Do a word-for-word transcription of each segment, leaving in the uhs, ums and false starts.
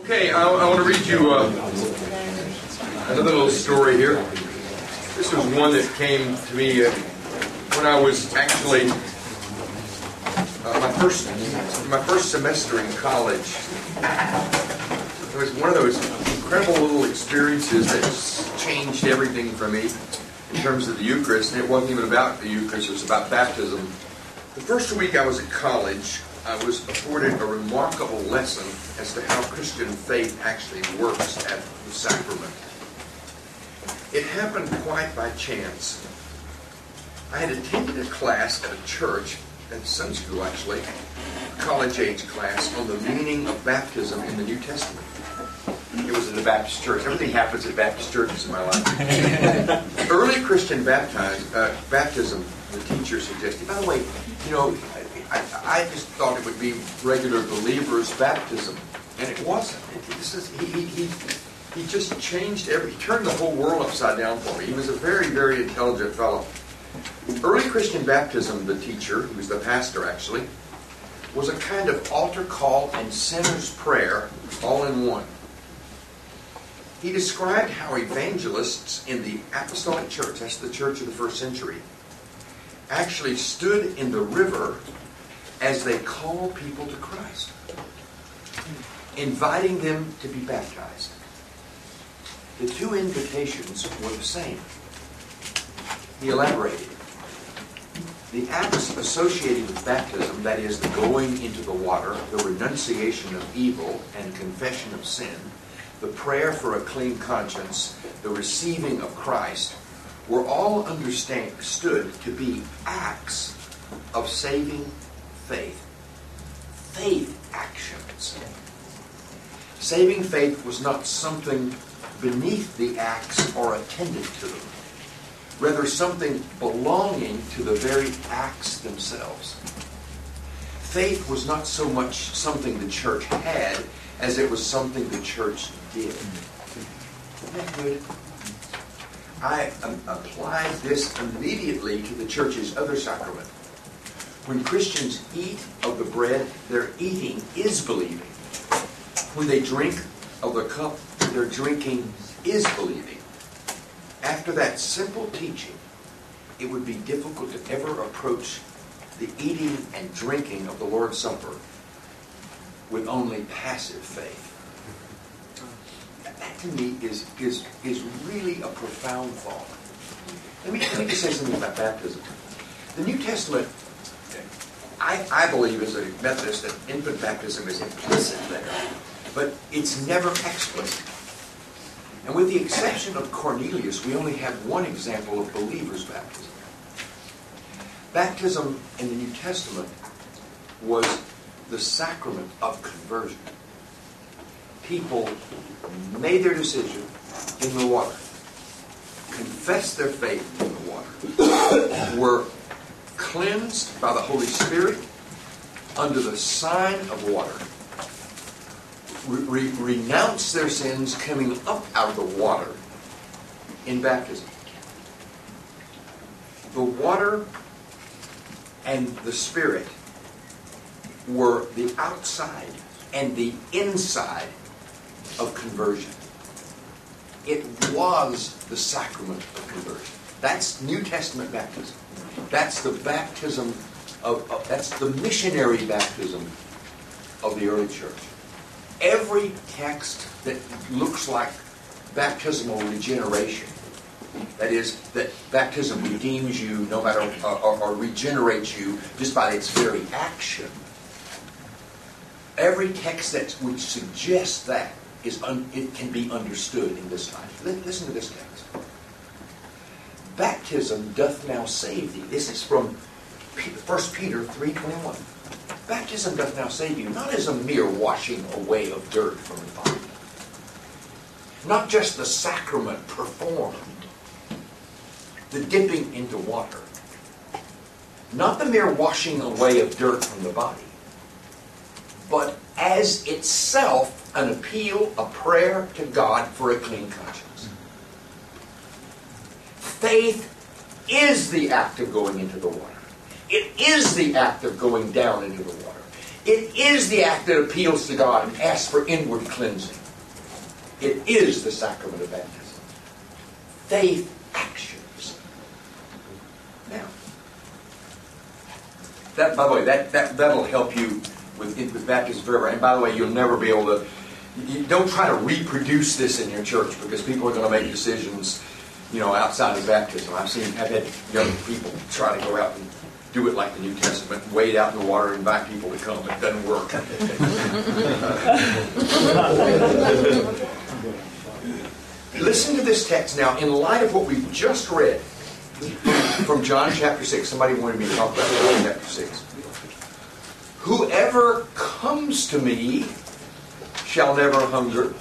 Okay, I, I want to read you uh, another little story here. This was one that came to me uh, when I was actually uh, my first my first semester in college. It was one of those incredible little experiences that just changed everything for me in terms of the Eucharist. And it wasn't even about the Eucharist; it was about baptism. The first week I was at college, I was afforded a remarkable lesson as to how Christian faith actually works at the sacrament. It happened quite by chance. I had attended a class at a church, at Sunday school actually, a college-age class on the meaning of baptism in the New Testament. It was at a Baptist church. Everything happens at Baptist churches in my life. Early Christian baptize, uh, baptism, the teacher suggested. By the way, you know, I, I just thought it would be regular believers' baptism, and it wasn't. It, this is, he, he, he, he just changed every, he turned the whole world upside down for me. He was a very, very intelligent fellow. Early Christian baptism, the teacher, who was the pastor actually, was a kind of altar call and sinner's prayer all in one. He described how evangelists in the apostolic church, that's the church of the first century, actually stood in the river as they called people to Christ, inviting them to be baptized. The two invitations were the same. He elaborated. The acts associated with baptism, that is, the going into the water, the renunciation of evil and confession of sin, the prayer for a clean conscience, the receiving of Christ, were all understood to be acts of saving faith. Faith actions. Saving faith was not something beneath the acts or attendant to them. Rather, something belonging to the very acts themselves. Faith was not so much something the church had as it was something the church did. Isn't that good? I um, applied this immediately to the church's other sacrament. When Christians eat of the bread, their eating is believing. When they drink of the cup, their drinking is believing. After that simple teaching, it would be difficult to ever approach the eating and drinking of the Lord's Supper with only passive faith. That to me is, is, is really a profound thought. Let me, let me just say something about baptism. The New Testament, I, I believe as a Methodist that infant baptism is implicit there, but it's never explicit. And with the exception of Cornelius, we only have one example of believers' baptism. Baptism in the New Testament was the sacrament of conversion. People made their decision in the water, confessed their faith in the water, were cleansed by the Holy Spirit under the sign of water, re- re- renounced their sins coming up out of the water in baptism. The water and the Spirit were the outside and the inside of conversion. It was the sacrament of conversion. That's New Testament baptism. That's the baptism of, of that's the missionary baptism of the early church. Every text that looks like baptismal regeneration, that is, that baptism redeems you no matter or, or, or regenerates you just by its very action. Every text that would suggest that is un, it can be understood in this light. Listen to this text. Baptism doth now save thee. This is from First Peter three twenty-one. Baptism doth now save you, not as a mere washing away of dirt from the body, not just the sacrament performed, the dipping into water, not the mere washing away of dirt from the body, but as itself an appeal, a prayer to God for a clean conscience. Faith is the act of going into the water. It is the act of going down into the water. It is the act that appeals to God and asks for inward cleansing. It is the sacrament of baptism. Faith actions. Now, that, by the way, that, that, that'll help you with, with baptism forever. And by the way, you'll never be able to, you don't try to reproduce this in your church, because people are going to make decisions, you know, outside of baptism. I've seen, I've had young people try to go out and do it like the New Testament, wade out in the water and invite people to come. It doesn't work. Listen to this text now in light of what we've just read from John chapter six. Somebody wanted me to talk about John chapter six. Whoever comes to me shall never hunger.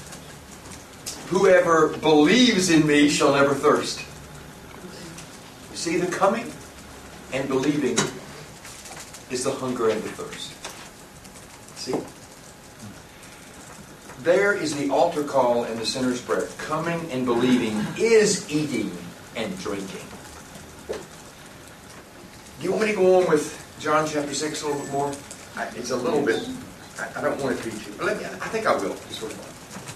Whoever believes in me shall never thirst. You see, the coming and believing is the hunger and the thirst. See? There is the altar call and the sinner's prayer. Coming and believing is eating and drinking. Do you want me to go on with John chapter six a little bit more? I, it's a little bit, I, I don't want it to be too, but let me, I think I will. Sort of.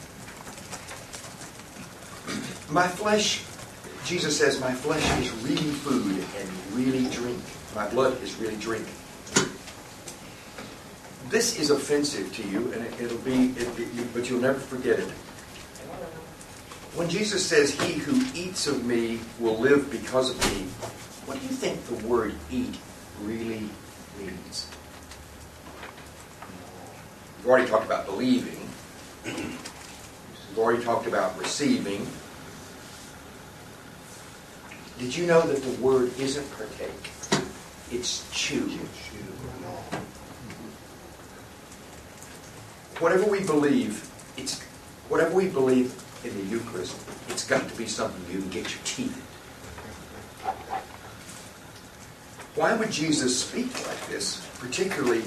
My flesh, Jesus says, my flesh is really food and really drink. My blood is really drink. This is offensive to you, and it, it'll be, it, it, but you'll never forget it. When Jesus says, he who eats of me will live because of me, what do you think the word eat really means? We've already talked about believing. We've already talked about receiving. Did you know that the word isn't partake? It's chew. Whatever we believe, it's whatever we believe in the Eucharist, it's got to be something you can get your teeth in. Why would Jesus speak like this, particularly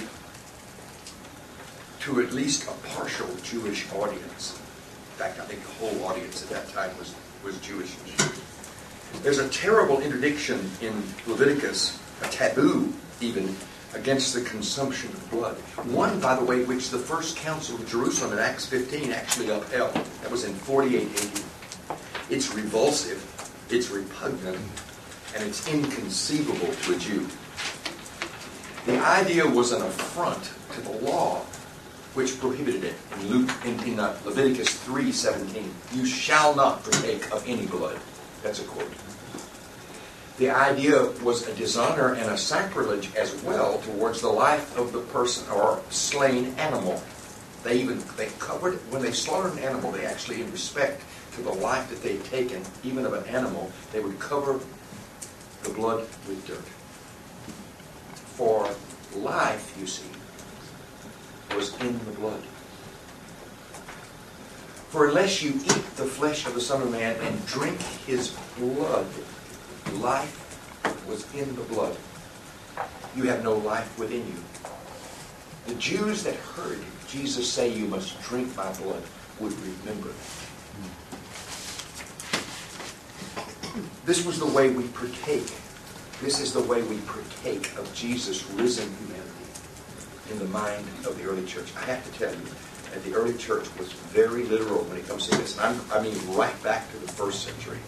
to at least a partial Jewish audience? In fact, I think the whole audience at that time was, was Jewish. There's a terrible interdiction in Leviticus, a taboo even, against the consumption of blood. One, by the way, which the First Council of Jerusalem in Acts fifteen actually upheld. That was in forty-eight A D. It's revulsive, it's repugnant, and it's inconceivable to a Jew. The idea was an affront to the law, which prohibited it. In Luke, in, in uh, Leviticus three seventeen, you shall not partake of any blood. That's a quote. The idea was a dishonor and a sacrilege as well towards the life of the person or slain animal. They even they covered when they slaughtered an animal. They actually, in respect to the life that they'd taken, even of an animal, they would cover the blood with dirt. For life, you see, was in the blood. For unless you eat the flesh of the Son of Man and drink his blood, life was in the blood. You have no life within you. The Jews that heard Jesus say, you must drink my blood, would remember that. This was the way we partake. This is the way we partake of Jesus' risen humanity in the mind of the early church. I have to tell you that the early church was very literal when it comes to this. And I'm, I mean right back to the first century.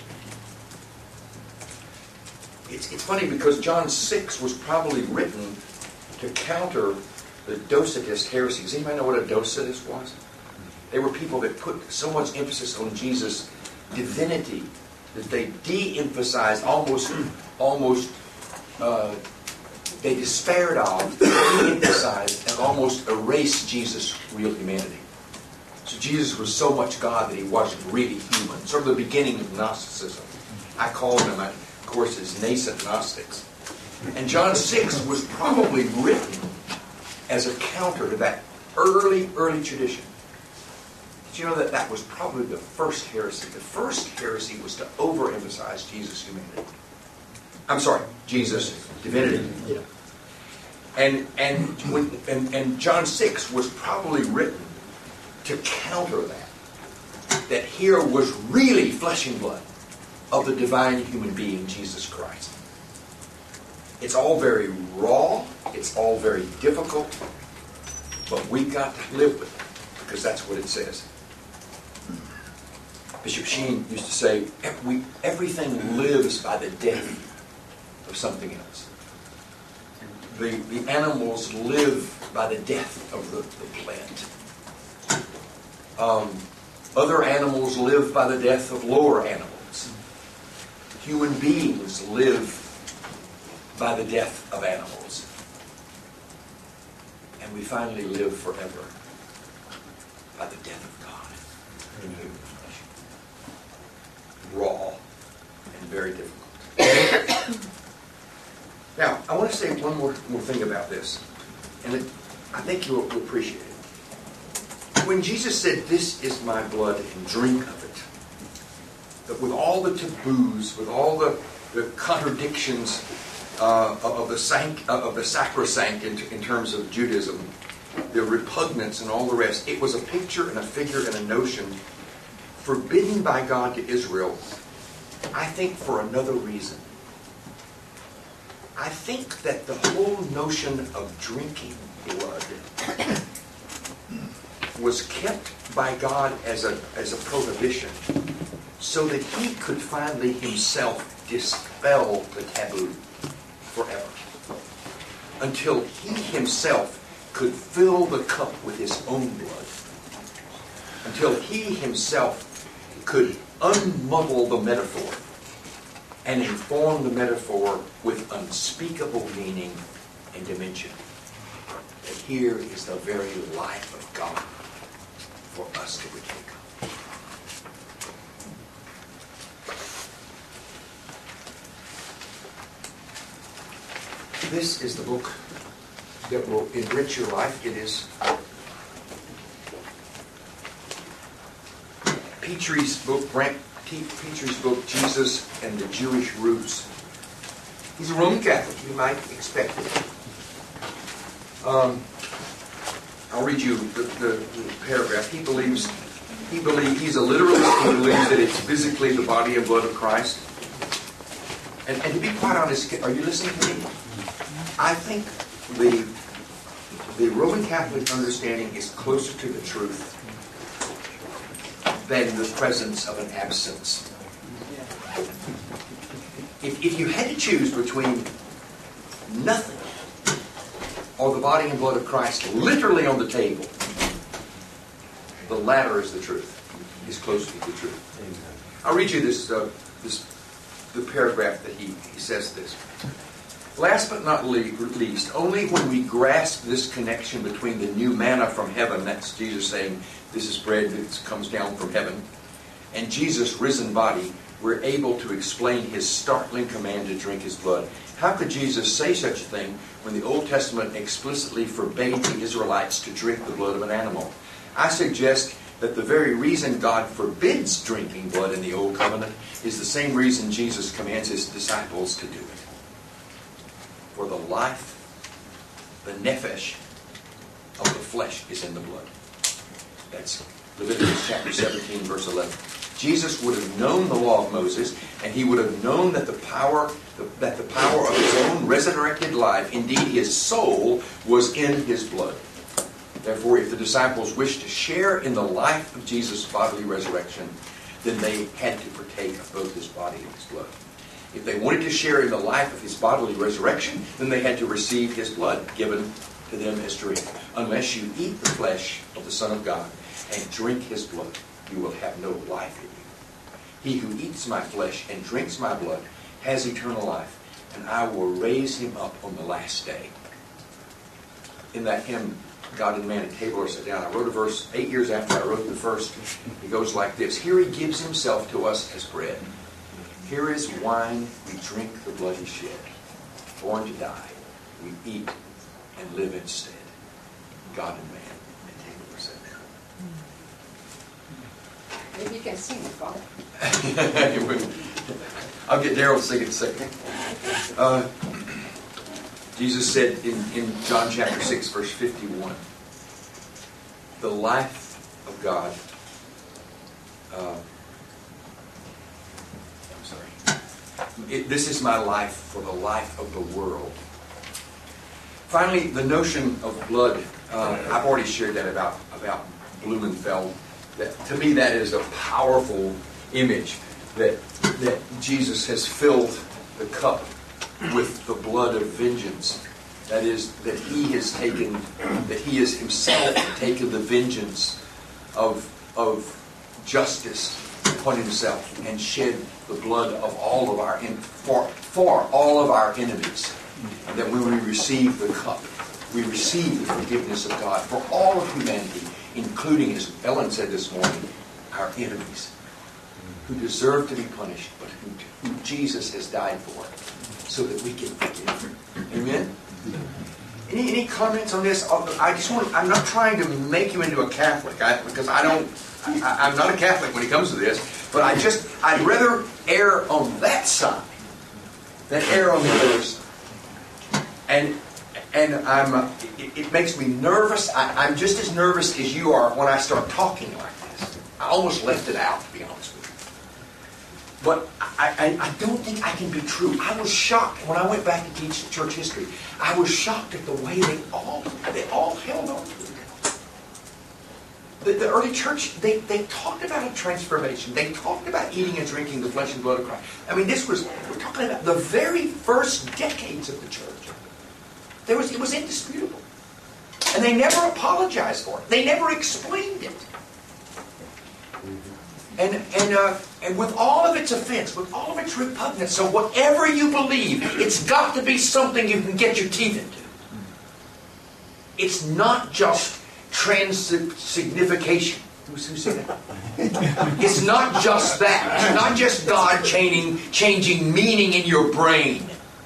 It's, it's funny because John six was probably written to counter the Docetist heresies. Anybody know what a Docetist was? They were people that put so much emphasis on Jesus' divinity that they de-emphasized, almost, almost, uh, they despaired of, de-emphasized, and almost erased Jesus' real humanity. So Jesus was so much God that he wasn't really human. Sort of the beginning of Gnosticism. I call them, of course, as nascent Gnostics. And John six was probably written as a counter to that early, early tradition. Did you know that that was probably the first heresy? The first heresy was to overemphasize Jesus' humanity. I'm sorry, Jesus' divinity. Yeah. And and, when, and and John six was probably written to counter that. That here was really flesh and blood of the divine human being, Jesus Christ. It's all very raw. It's all very difficult, but we've got to live with it, because that's what it says. Bishop Sheen used to say, we, everything lives by the death of something else. The, the animals live by the death of the, the plant. Um, other animals live by the death of lower animals. Human beings live by the death of animals. And we finally live forever by the death of God in human flesh. Raw and very difficult. Now, I want to say one more, more thing about this, and it, I think you'll, you'll appreciate it. When Jesus said, "This is my blood, and drink of it," that with all the taboos, with all the, the contradictions uh, of the sanct, of the sacrosanct in, in terms of Judaism, the repugnance and all the rest, it was a picture and a figure and a notion forbidden by God to Israel, I think for another reason. I think that the whole notion of drinking blood was kept by God as a, as a prohibition so that he could finally himself dispel the taboo forever. Until he himself could fill the cup with his own blood. Until he himself could unmuddle the metaphor and inform the metaphor with unspeakable meaning and dimension. That here is the very life of God for us to partake of. This is the book that will enrich your life. It is Petrie's book, Brant Petrie's book, Jesus and the Jewish Roots. He's a Roman Catholic. You might expect it. Um, I'll read you the, the, the paragraph. He believes, he believes, he's a literalist. He believes that it's physically the body and blood of Christ. And, and to be quite honest, are you listening to me? I think the, the Roman Catholic understanding is closer to the truth than the presence of an absence. If, if you had to choose between nothing or the body and blood of Christ literally on the table, the latter is the truth, is closer to the truth. I'll read you this, uh, this the paragraph that he, he says this. Last but not least, only when we grasp this connection between the new manna from heaven, that's Jesus saying, this is bread that comes down from heaven, and Jesus' risen body, we're able to explain his startling command to drink his blood. How could Jesus say such a thing when the Old Testament explicitly forbade the Israelites to drink the blood of an animal? I suggest that the very reason God forbids drinking blood in the Old Covenant is the same reason Jesus commands his disciples to do it. For the life, the nephesh of the flesh is in the blood. That's Leviticus chapter seventeen, verse eleven. Jesus would have known the law of Moses, and he would have known that the power, that the power of his own resurrected life, indeed his soul, was in his blood. Therefore, if the disciples wished to share in the life of Jesus' bodily resurrection, then they had to partake of both his body and his blood. If they wanted to share in the life of his bodily resurrection, then they had to receive his blood given to them as drink. Unless you eat the flesh of the Son of God and drink his blood, you will have no life in you. He who eats my flesh and drinks my blood has eternal life, and I will raise him up on the last day. In that hymn, God and Man at Table Are Set Down, I wrote a verse eight years after I wrote the first. It goes like this. Here he gives himself to us as bread. Here is wine, we drink the blood he shed. Born to die, we eat and live instead. God and man at Table Are Set Down. Maybe you can sing it, Father. I'll get Daryl to sing it in a second. Uh, Jesus said in, in John chapter six, verse fifty-one, the life of God, uh, I'm sorry, it, this is my life for the life of the world. Finally, the notion of blood. Uh, I've already shared that about, about Blumenfeld. That, to me, that is a powerful image that, that Jesus has filled the cup with the blood of vengeance. That is, that he has taken, that he has himself taken the vengeance of, of justice upon himself and shed the blood of all of our, for, for all of our enemies. And that we will receive the cup. We receive the forgiveness of God for all of humanity, including, as Ellen said this morning, our enemies, who deserve to be punished, but who, who Jesus has died for, so that we can forgive. Amen? Any, any comments on this? I just want, I'm not trying to make him into a Catholic, I, because I don't, I, I'm not a Catholic when it comes to this, but I just, I'd rather err on that side than err on the other side. And and I'm, uh, it, it makes me nervous. I, I'm just as nervous as you are when I start talking like this. I almost left it out, to be honest with you. But I, I, I don't think I can be true. I was shocked when I went back to teach church history. I was shocked at the way they all they all held on to it. The, the early church, they, they talked about a transformation. They talked about eating and drinking the flesh and blood of Christ. I mean, this was, we're talking about the very first decades of the church. There was, it was indisputable. And they never apologized for it. They never explained it. And, and, uh, and with all of its offense, with all of its repugnance, so whatever you believe, it's got to be something you can get your teeth into. It's not just transsignification. Who said that? It's not just that. It's not just God changing, changing meaning in your brain.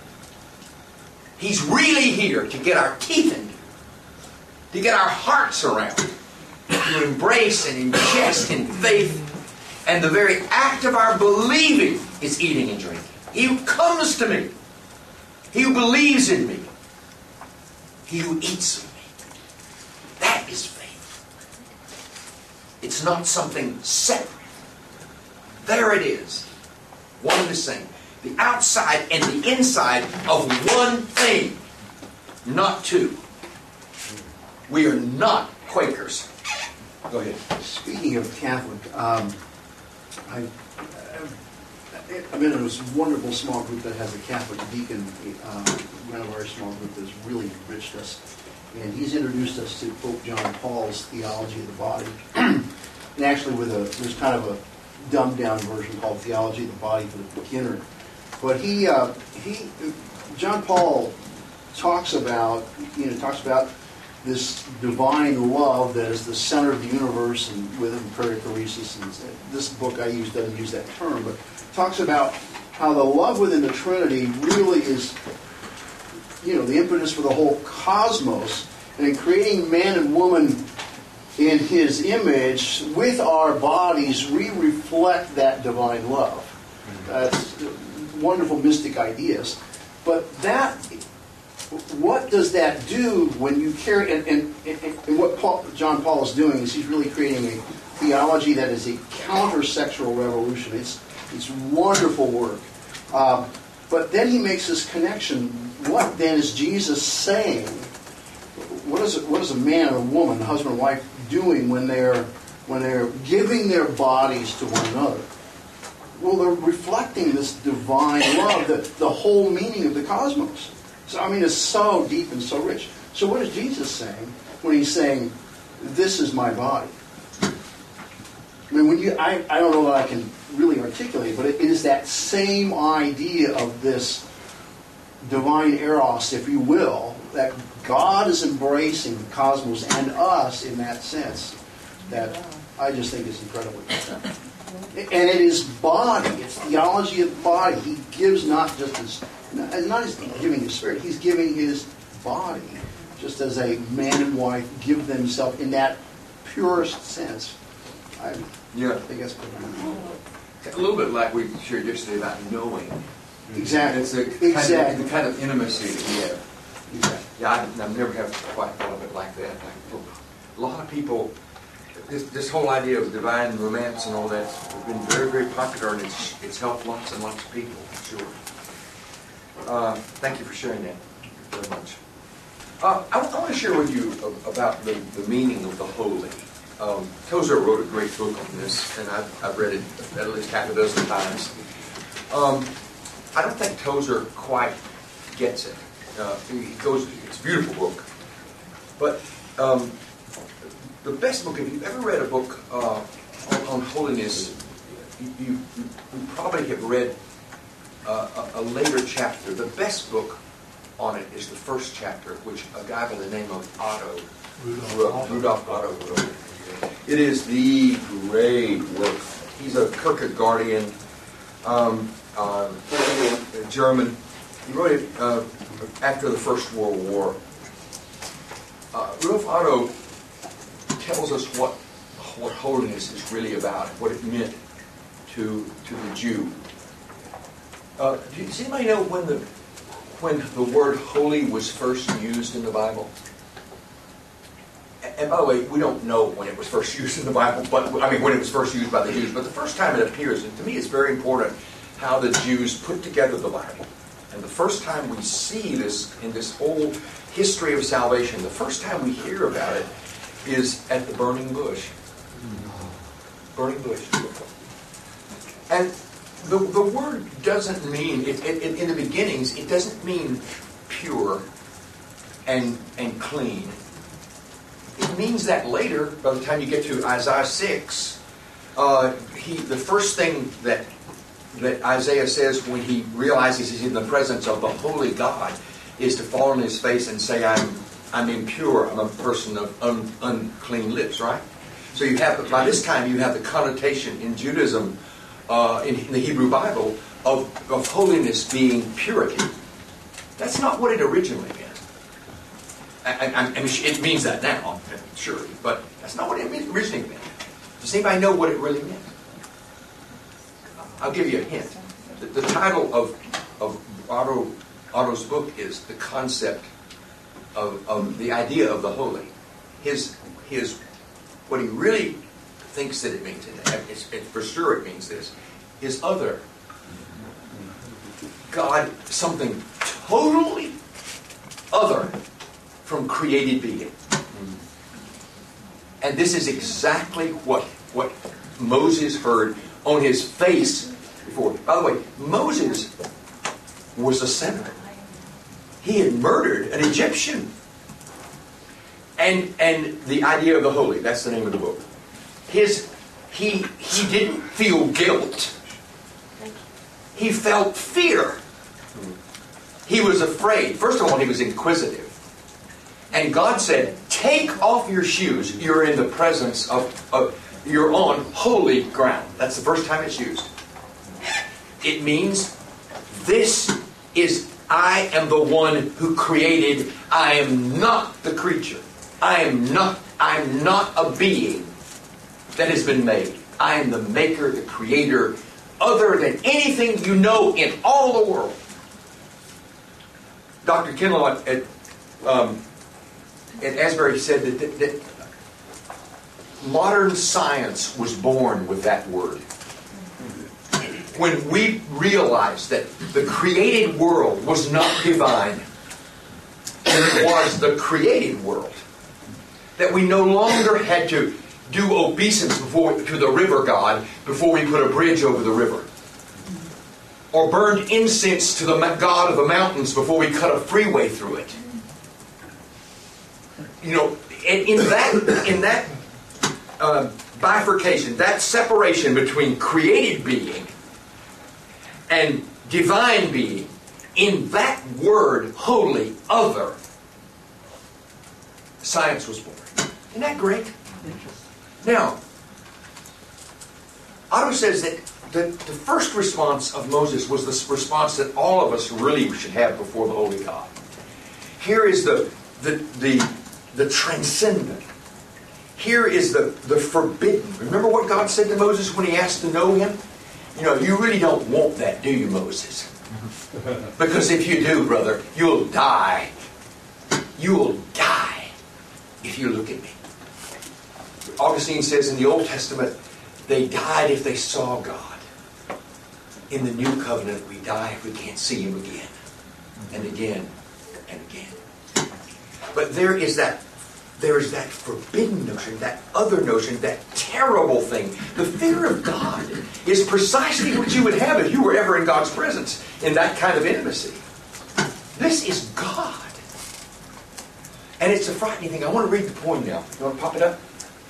He's really here to get our teeth into, to get our hearts around, to embrace and ingest in faith. And the very act of our believing is eating and drinking. He who comes to me, he who believes in me, he who eats of me, that is faith. It's not something separate. There it is, one and the same. The outside and the inside of one thing, not two. We are not Quakers. Go ahead. Speaking of Catholic, um, I, I'm in this wonderful small group that has a Catholic deacon, um, one of our small group that's really enriched us. And he's introduced us to Pope John Paul's theology of the body. And actually with a, there's kind of a dumbed down version called Theology of the Body for the Beginner. But he, uh, he, John Paul talks about, you know, talks about this divine love that is the center of the universe, and with him perichoresis. And this book I use doesn't use that term, but talks about how the love within the Trinity really is, you know, the impetus for the whole cosmos, and in creating man and woman in His image with our bodies, we reflect that divine love. That's wonderful mystic ideas, but that, what does that do when you carry, and, and, and what Paul, John Paul is doing is he's really creating a theology that is a counter-sexual revolution. It's, it's wonderful work. Um, but then he makes this connection. What then is Jesus saying? What is, what is a man and a woman, a husband and wife, doing when they're, when they're giving their bodies to one another? Well, they're reflecting this divine love, the, the whole meaning of the cosmos. So, I mean, it's so deep and so rich. So what is Jesus saying when He's saying, this is my body? I mean, when you, I, I don't know that I can really articulate, but it, it is that same idea of this divine eros, if you will, that God is embracing the cosmos and us in that sense, that I just think is incredibly profound. And it is body, it's theology of the body. He gives not just His, not His giving His spirit, He's giving His body, just as a man and wife give themselves in that purest sense. I yeah. think that's pretty. A little bit like we shared yesterday about knowing. Exactly. It's the kind, exactly. of, the kind of intimacy that we have. Exactly. Yeah, I, I've never have quite thought of it like that. Like, a lot of people, this, this whole idea of divine romance and all that has been very, very popular, and it's, it's helped lots and lots of people, for sure. Uh, thank you for sharing that very much. Uh, I, I want to share with you about the, the meaning of the holy. Um, Tozer wrote a great book on this, and I've, I've read it at least half a dozen times. Um, I don't think Tozer quite gets it. Uh, he goes, it's a beautiful book, but um, the best book, if you've ever read a book uh, on, on holiness, you, you, you probably have read uh, a, a later chapter. The best book on it is the first chapter, which a guy by the name of Otto, Rudolf, Rudolf Otto wrote. It is the great work. He's a Kierkegaardian um, uh, German. He wrote it uh, after the First World War. Uh, Rudolf Otto tells us what what holiness is really about, what it meant to to the Jew. Uh, does anybody know when the when the word holy was first used in the Bible? And by the way, we don't know when it was first used in the Bible, but I mean when it was first used by the Jews. But the first time it appears, and to me it's very important how the Jews put together the Bible. And the first time we see this in this whole history of salvation, the first time we hear about it is at the burning bush. Burning bush. And the, the word doesn't mean, it, it, it, in the beginnings, it doesn't mean pure and, and clean. It means that later, by the time you get to Isaiah six, uh, he, the first thing that that Isaiah says when he realizes he's in the presence of the holy God is to fall on his face and say, I'm I'm impure, I'm a person of un, unclean lips, right? So you have, by this time, you have the connotation in Judaism, uh, in, in the Hebrew Bible, of, of holiness being purity. That's not what it originally meant. I, I, I mean, it means that now, surely, but that's not what it originally meant. Does anybody know what it really meant? I'll give you a hint. The, the title of of Otto, Otto's book is The Concept of, of the Idea of the Holy. His his what he really thinks that it means, and it's, it, for sure it means this, is other. God, something totally other from created being. And this is exactly what what Moses heard on his face before. By the way, Moses was a sinner. He had murdered an Egyptian. And and the idea of the holy, that's the name of the book. His he he didn't feel guilt. He felt fear. He was afraid. First of all, he was inquisitive. And God said, take off your shoes. You're in the presence of, of you're on holy ground. That's the first time it's used. It means this is, I am the one who created. I am not the creature. I am not, I am not a being that has been made. I am the maker, the creator, other than anything you know in all the world. Doctor Kendall at, at, um, at Asbury said that, that, that modern science was born with that word. When we realized that the created world was not divine, it was the created world, that we no longer had to do obeisance before, to the river god before we put a bridge over the river, or burned incense to the god of the mountains before we cut a freeway through it. You know, in, in that in that uh, bifurcation, that separation between created being and divine being, in that word, holy, other, science was born. Isn't that great? Now, Otto says that the, the first response of Moses was the response that all of us really should have before the holy God. Here is the the the, the transcendent. Here is the, the forbidden. Remember what God said to Moses when he asked to know him? You know, you really don't want that, do you, Moses? Because if you do, brother, you'll die. You'll die if you look at me. Augustine says in the Old Testament, they died if they saw God. In the New Covenant, we die if we can't see Him again and again and again. But there is that, there is that forbidden notion, that other notion, that terrible thing. The fear of God is precisely what you would have if you were ever in God's presence in that kind of intimacy. This is God. And it's a frightening thing. I want to read the poem now. You want to pop it up?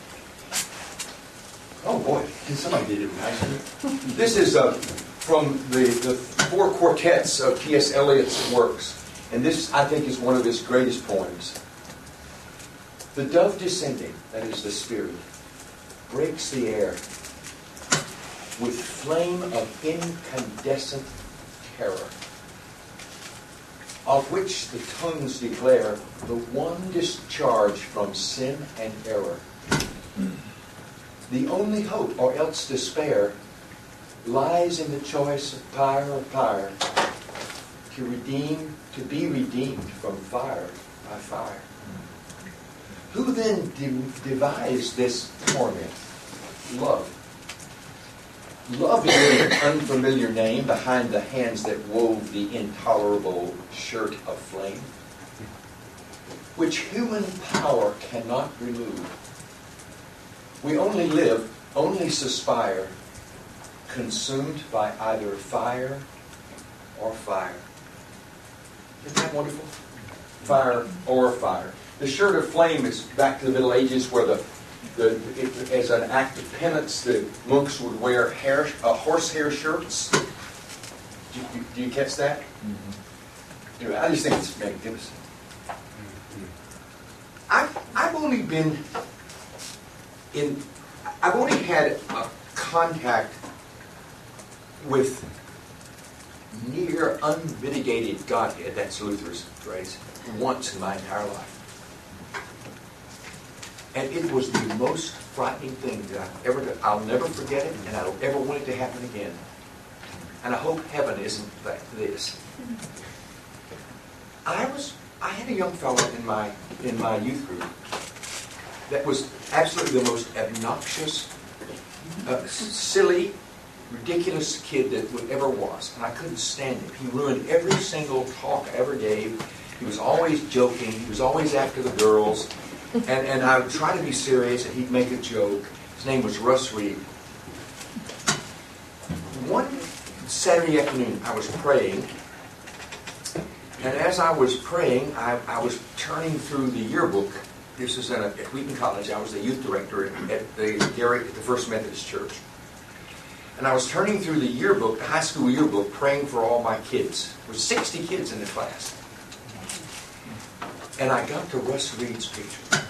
Oh boy, somebody did it nicely. This is uh, from the, the four quartets of T S Eliot's works. And this, I think, is one of his greatest poems. The dove descending, that is the Spirit, breaks the air with flame of incandescent terror, of which the tongues declare the one discharge from sin and error. The only hope, or else despair, lies in the choice of pyre or pyre, to redeem, to be redeemed from fire by fire. Who then de- devised this torment? Love. Love is an unfamiliar name behind the hands that wove the intolerable shirt of flame, which human power cannot remove. We only live, only suspire, consumed by either fire or fire. Isn't that wonderful? Fire or fire. The shirt of flame is back to the Middle Ages, where the, the it, as an act of penance, the monks would wear hair, uh, horsehair shirts. Do you, do you catch that? Mm-hmm. Anyway, I just think it's magnificent. I've I've only been in. I've only had a contact with near unmitigated Godhead, that's Luther's phrase, once in my entire life. And it was the most frightening thing that I've ever done. I'll never forget it, and I don't ever want it to happen again. And I hope heaven isn't like this. I was, I had a young fellow in my in my youth group that was absolutely the most obnoxious, uh, silly, ridiculous kid that ever was. And I couldn't stand him. He ruined every single talk I ever gave. He was always joking. He was always after the girls. And, and I would try to be serious, and he'd make a joke. His name was Russ Reed. One Saturday afternoon, I was praying. And as I was praying, I, I was turning through the yearbook. This was at, a, at Wheaton College. I was the youth director at, at the Gary, at the First Methodist Church. And I was turning through the yearbook, the high school yearbook, praying for all my kids. There were sixty kids in the class. And I got to Russ Reed's picture.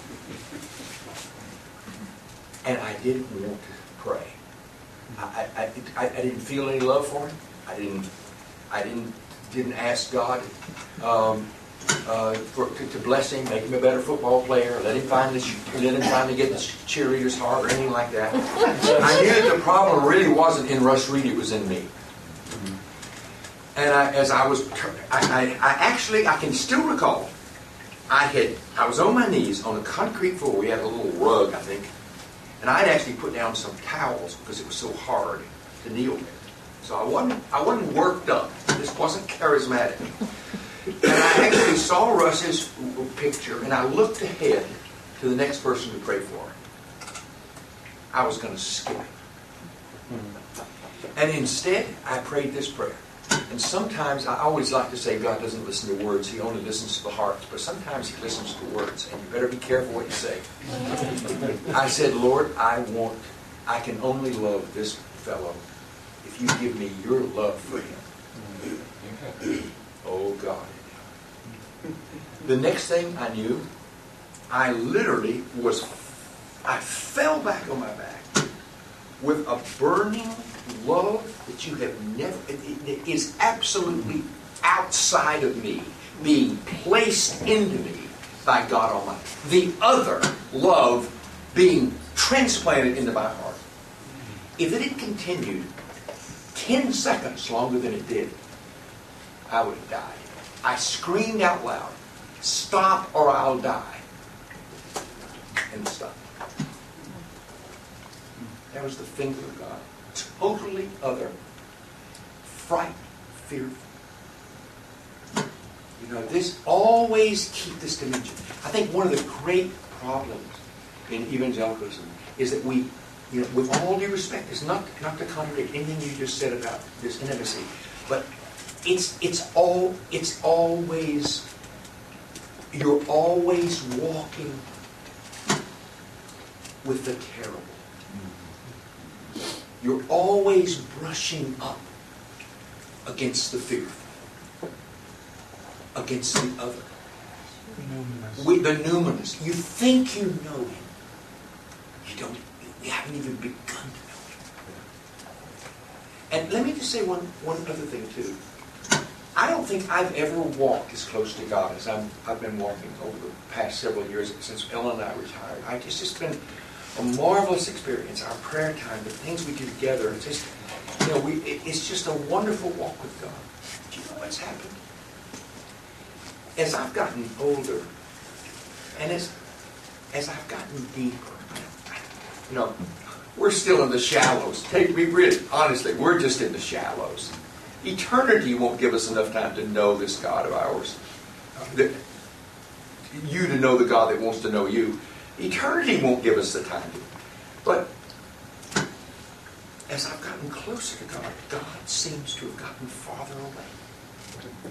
And I didn't want to pray. I, I, I, I didn't feel any love for him. I didn't I didn't didn't ask God um, uh, for, to, to bless him, make him a better football player, let him find the let him finally get the cheerleader's heart or anything like that. I knew that the problem really wasn't in Russ Reed, it was in me. And I, as I was, I, I, I actually, I can still recall, I had, I was on my knees on a concrete floor. We had a little rug, I think. And I had actually put down some towels because it was so hard to kneel with. So I wasn't, I wasn't worked up. This wasn't charismatic. And I actually saw Russ's picture, and I looked ahead to the next person to pray for. I was going to skip it. And instead, I prayed this prayer. And sometimes, I always like to say God doesn't listen to words, He only listens to the heart. But sometimes He listens to words, and you better be careful what you say. I said, Lord, I want, I can only love this fellow if you give me your love for him. Oh, God. The next thing I knew, I literally was, I fell back on my back with a burning love that you have never, it, it is absolutely outside of me, being placed into me by God Almighty. The other love being transplanted into my heart. If it had continued ten seconds longer than it did, I would have died. I screamed out loud, stop or I'll die. And stop. That was the finger of God. Totally other. Frightened. Fearful. You know, this always keep this dimension. I think one of the great problems in evangelicalism is that we, you know, with all due respect, it's not not to contradict anything you just said about this intimacy, but it's it's all it's always you're always walking with the terrible. You're always brushing up against the fearful, against the other. With the numinous. You think you know him. You don't. You haven't even begun to know him. And let me just say one, one other thing too. I don't think I've ever walked as close to God as I'm, I've been walking over the past several years since Ellen and I retired. I, it's just been a marvelous experience. Our prayer time, the things we do together. It's just, you know, we. It, it's just a wonderful walk with God. Do you know what's happened? As I've gotten older, and as as I've gotten deeper, you know, we're still in the shallows. Take me really, honestly, we're just in the shallows. Eternity won't give us enough time to know this God of ours. The, you to know the God that wants to know you. Eternity won't give us the time to. But as I've gotten closer to God, God seems to have gotten farther away.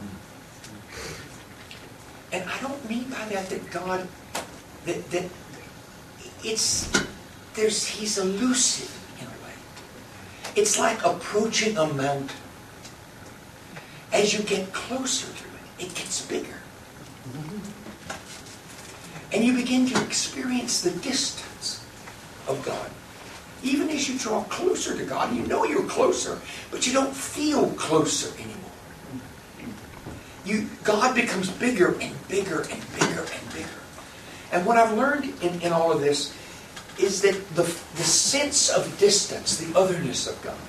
And I don't mean by that that God, that, that it's, there's, he's elusive in a way. It's like approaching a mountain. As you get closer to it, it gets bigger. And you begin to experience the distance of God. Even as you draw closer to God, you know you're closer, but you don't feel closer anymore. You, God becomes bigger and bigger and bigger and bigger. And what I've learned in, in all of this is that the, the sense of distance, the otherness of God,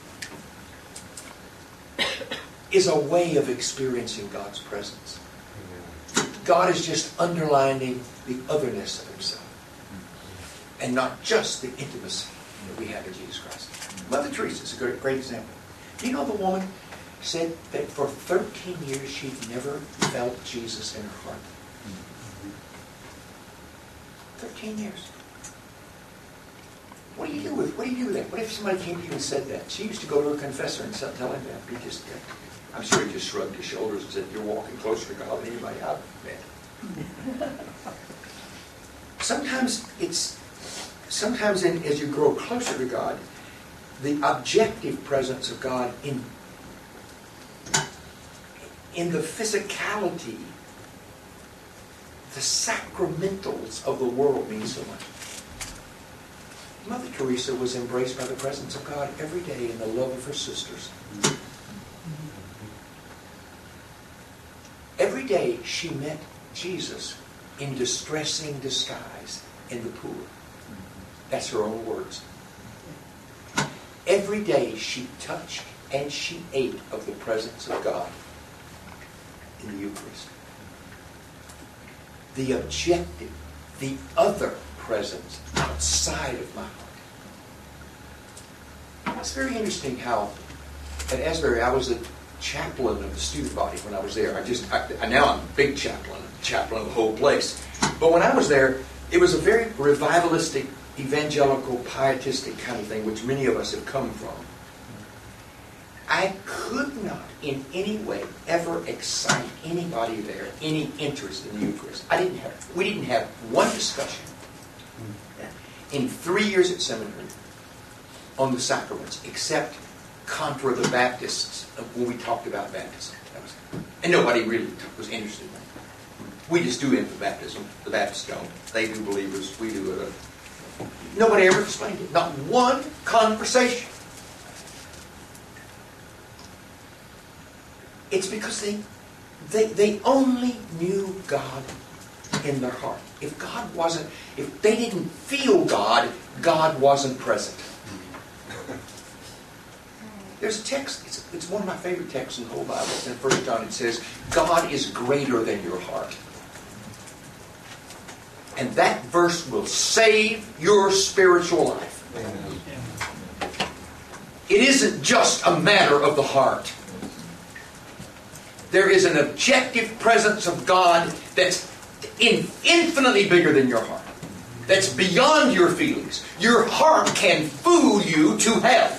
is a way of experiencing God's presence. God is just underlining the otherness of himself. And not just the intimacy that we have in Jesus Christ. Mother Teresa is a great, great example. Do you know the woman said that for thirteen years she'd never felt Jesus in her heart? thirteen years. What do you do with What do you do with that? What if somebody came to you and said that? She used to go to her confessor and tell him that. He just, I'm sure he just shrugged his shoulders and said, "You're walking closer to God than anybody I've met." Sometimes it's, sometimes in, as you grow closer to God, the objective presence of God in, in the physicality, the sacramentals of the world mean so much. Mother Teresa was embraced by the presence of God every day in the love of her sisters. Every day she met Jesus in distressing disguise in the poor. That's her own words. Every day she touched and she ate of the presence of God in the Eucharist. The objective, the other presence outside of my heart. It's very interesting how at Asbury I was a chaplain of the student body when I was there. I just I, now I'm a big chaplain, chaplain of the whole place. But when I was there, it was a very revivalistic, evangelical, pietistic kind of thing, which many of us have come from. I could not in any way ever excite anybody there any interest in the Eucharist. I didn't have. We didn't have one discussion in three years at seminary on the sacraments, except contra the Baptists when we talked about baptism. That was, and nobody really was interested in that. We just do infant baptism. The Baptists don't. They do believers. We do it. Nobody ever explained it. Not one conversation. It's because they, they, they only knew God in their heart. If God wasn't, if they didn't feel God, God wasn't present. There's a text, it's, it's one of my favorite texts in the whole Bible. In First John it says, God is greater than your heart. And that verse will save your spiritual life. Amen. It isn't just a matter of the heart. There is an objective presence of God that's in, infinitely bigger than your heart. That's beyond your feelings. Your heart can fool you to hell.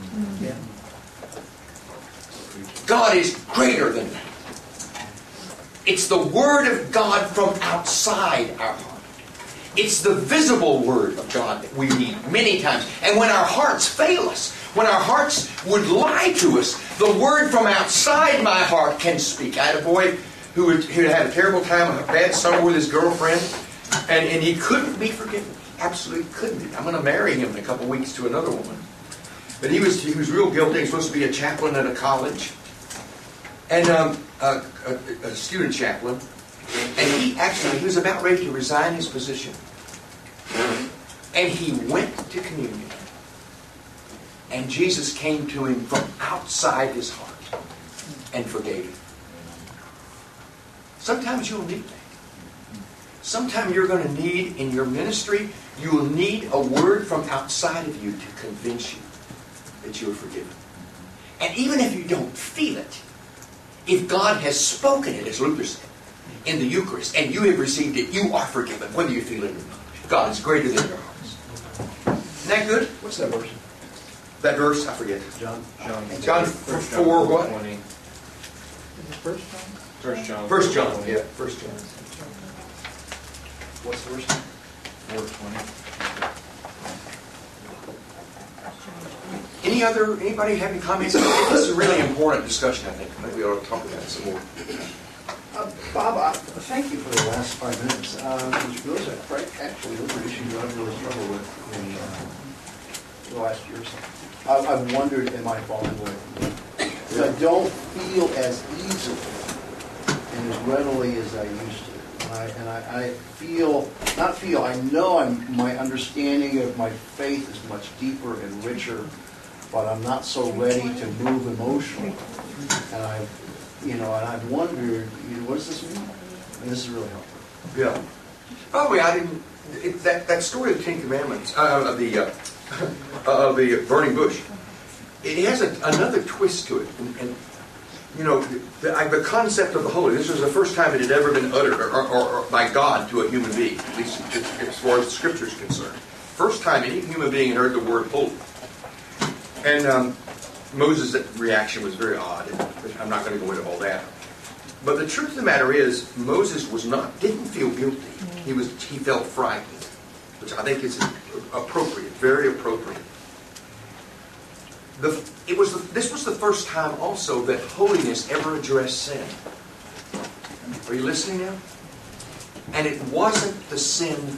God is greater than that. It's the Word of God from outside our heart. It's the visible Word of God that we need many times. And when our hearts fail us, when our hearts would lie to us, the Word from outside my heart can speak. I had a boy who had, who had a terrible time, a bad summer with his girlfriend, and, and he couldn't be forgiven. He absolutely couldn't be. I'm going to marry him in a couple of weeks to another woman. But he was, he was real guilty. He was supposed to be a chaplain at a college. And um, a, a, a student chaplain. And he actually, he was about ready to resign his position. And he went to communion. And Jesus came to him from outside his heart and forgave him. Sometimes you'll need that. Sometime you're going to need, in your ministry, you will need a word from outside of you to convince you that you are forgiven. And even if you don't feel it, if God has spoken it, as Luther said, in the Eucharist, and you have received it, you are forgiven, whether you feel it or not. God is greater than your hearts. Isn't that good? What's that verse? That verse, I forget. John? John, John four, what? twenty. First John? First John. First John, yeah, First John. What's the verse? four twenty. Any other, anybody have any comments? This is a really important discussion, I think. I think we ought to talk about it some more. Uh, Bob, uh, thank you for the last five minutes. Uh, those are quite, actually, those are issues that I've really struggled with in uh, the last year or so. I, I've wondered, am I falling away? Because I don't feel as easily and as readily as I used to. And I, and I, I feel, not feel, I know I'm, my understanding of my faith is much deeper and richer, but I'm not so ready to move emotionally. And I, you know, and I've wondered, you know, what does this mean? And this is really helpful. Yeah. By the way, I didn't. It, that that story of the Ten Commandments, uh, of the uh, of the burning bush, it has a, another twist to it. And, and you know, the, the concept of the holy. This was the first time it had ever been uttered or, or, or by God to a human being, at least as far as the Scripture is concerned. First time any human being had heard the word holy. And um, Moses' reaction was very odd. I'm not going to go into all that. But the truth of the matter is, Moses was not, didn't feel guilty. He was, he felt frightened, which I think is appropriate, very appropriate. The, it was the, this was the first time also that holiness ever addressed sin. Are you listening now? And it wasn't the sin,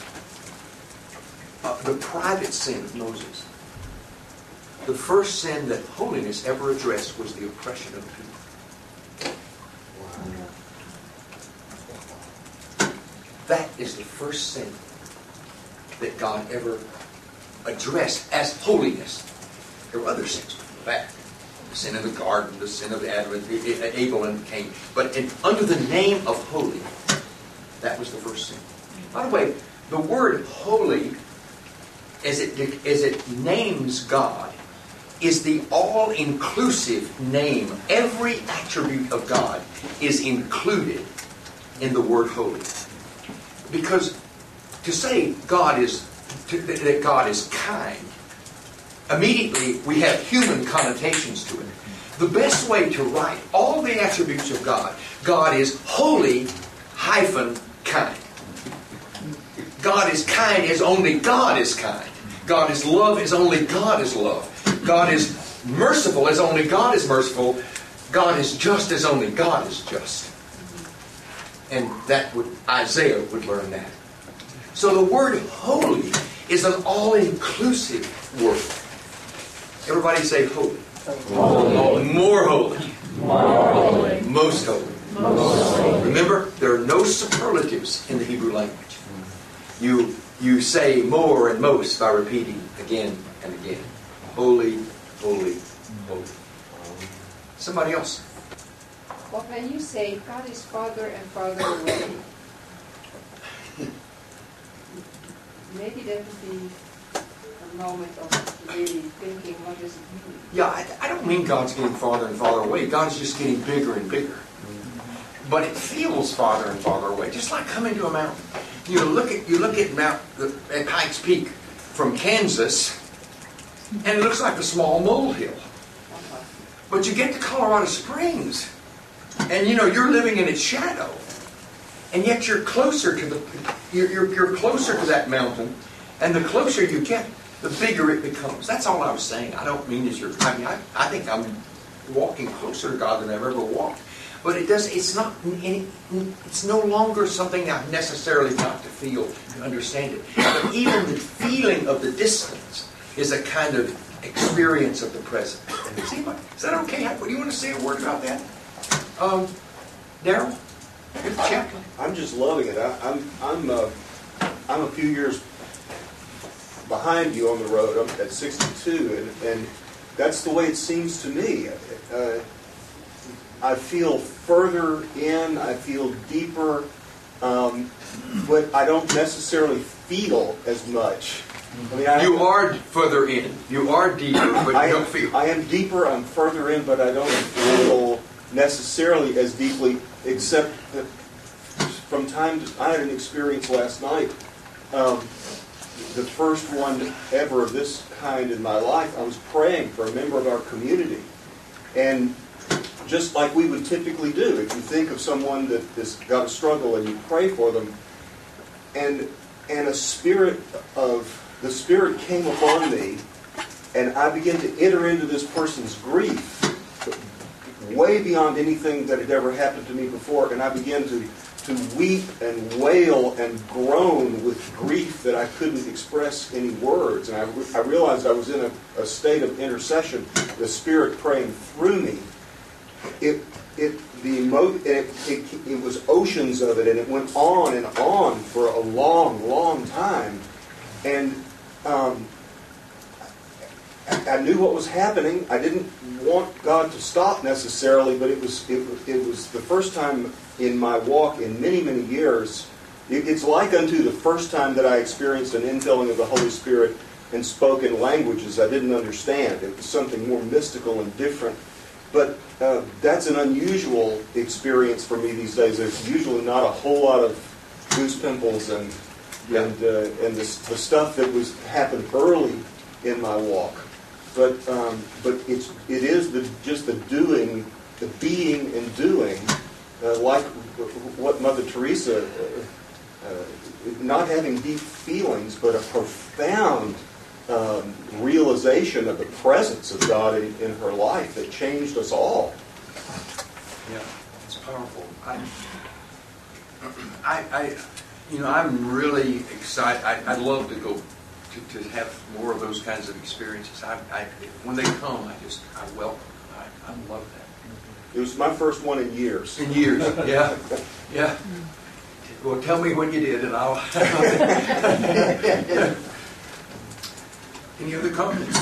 uh, the private sin of Moses. The first sin that holiness ever addressed was the oppression of people. That is the first sin that God ever addressed as holiness. There were other sins before that. The sin of the garden, the sin of Adam, Abel and Cain. But in, under the name of holy, that was the first sin. By the way, the word holy, as it, as it names God, is the all-inclusive name. Every attribute of God is included in the word holy. Because to say God is to, that God is kind, immediately we have human connotations to it. The best way to write all the attributes of God, God is holy hyphen kind. God is kind as only God is kind. God is love as only God is love. God is merciful as only God is merciful. God is just as only God is just. And that would Isaiah would learn that. So the word holy is an all-inclusive word. Everybody say holy. Holy. More holy. More holy. Most holy. Most holy. Remember, there are no superlatives in the Hebrew language. You you say more and most by repeating again and again. Holy, holy, holy. Somebody else. But when you say God is farther and farther away, maybe that would be a moment of really thinking, what does it mean? Yeah, I, I don't mean God's getting farther and farther away. God is just getting bigger and bigger. But it feels farther and farther away, just like coming to a mountain. You look at you look at Mount at Pikes Peak from Kansas, and it looks like a small molehill. But you get to Colorado Springs, and you know you're living in its shadow, and yet you're closer to the you're, you're, you're closer to that mountain, and the closer you get, the bigger it becomes. That's all I was saying. I don't mean as you're. I mean, I, I think I'm walking closer to God than I've ever walked. But it does. It's not. It's no longer something I've necessarily got to feel to understand it. But even the feeling of the distance is a kind of experience of the present. See, is that okay? Do you want to say a word about that, um, Daryl? You're the chaplain. I'm just loving it. I, I'm I'm uh, I'm a few years behind you on the road. I'm at sixty-two, and, and that's the way it seems to me. Uh, I feel further in. I feel deeper, um, but I don't necessarily feel as much. I mean, I, You are further in. You are deeper, but I you am, don't feel. I am deeper. I'm further in, but I don't feel necessarily as deeply. Except that from time to, I had an experience last night. Um, the first one ever of this kind in my life. I was praying for a member of our community, and just like we would typically do, if you think of someone that has got a struggle and you pray for them, and and a spirit of the Spirit came upon me, and I began to enter into this person's grief, way beyond anything that had ever happened to me before, and I began to to weep and wail and groan with grief that I couldn't express any words. And I, I realized I was in a, a state of intercession, the Spirit praying through me. It, it, the emo- it, it, it was oceans of it, and it went on and on for a long, long time. And um, I, I knew what was happening. I didn't want God to stop necessarily, but it was it, it was the first time in my walk in many, many years. It, it's like unto the first time that I experienced an infilling of the Holy Spirit and spoke in languages I didn't understand. It was something more mystical and different. But uh, that's an unusual experience for me these days. There's usually not a whole lot of goose pimples and Yeah. and uh, and the, the stuff that was happened early in my walk. But um, but it's it is the just the doing, the being and doing, uh, like what Mother Teresa, uh, uh, not having deep feelings, but a profound Um, realization of the presence of God in, in her life that changed us all. Yeah, it's powerful. I, I, I you know, I'm really excited. I, I'd love to go to, to have more of those kinds of experiences. I, I, when they come, I just I welcome. I, I love that. It was my first one in years. In years, yeah, yeah. Well, tell me when you did, and I'll. Any other comments?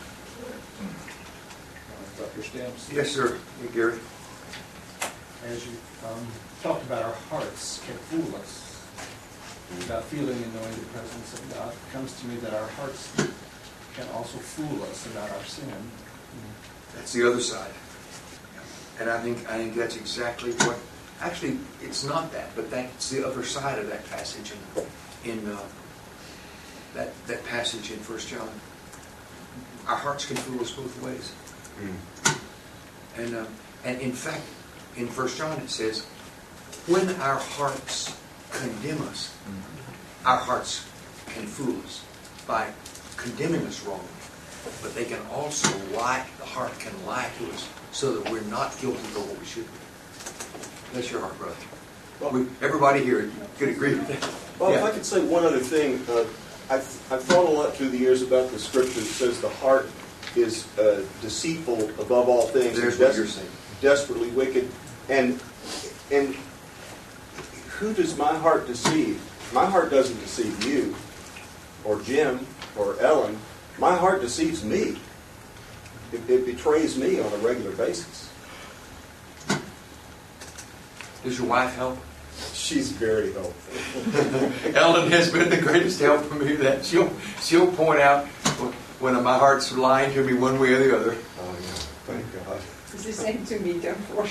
Doctor Stamps. Yes, sir. Hey, Gary. As you um, talked about, our hearts can fool us. About feeling and knowing the presence of God, it comes to me that our hearts can also fool us about our sin. That's the other side. And I think I think that's exactly what. Actually, it's not that, but that's the other side of that passage in in uh, that that passage in First John. Our hearts can fool us both ways. Mm. And uh, and in fact, in First John it says, when our hearts condemn us, mm-hmm. our hearts can fool us by condemning us wrongly. But they can also lie, the heart can lie to us so that we're not guilty for what we should be. That's your heart, brother. Well, we, everybody here could agree with that. Well, yeah. if I could say one other thing, uh, I've, I've thought a lot through the years about the scripture that says the heart is uh, deceitful above all things. There's des- what you're saying. Desperately wicked. And and who does my heart deceive? My heart doesn't deceive you or Jim or Ellen. My heart deceives me. It, it betrays me on a regular basis. Does your wife help? She's very helpful. Ellen has been the greatest help for me. That she'll she'll point out, well, when my heart's lying to me one way or the other. Oh, yeah. Thank God. It's the same to me, don't worry.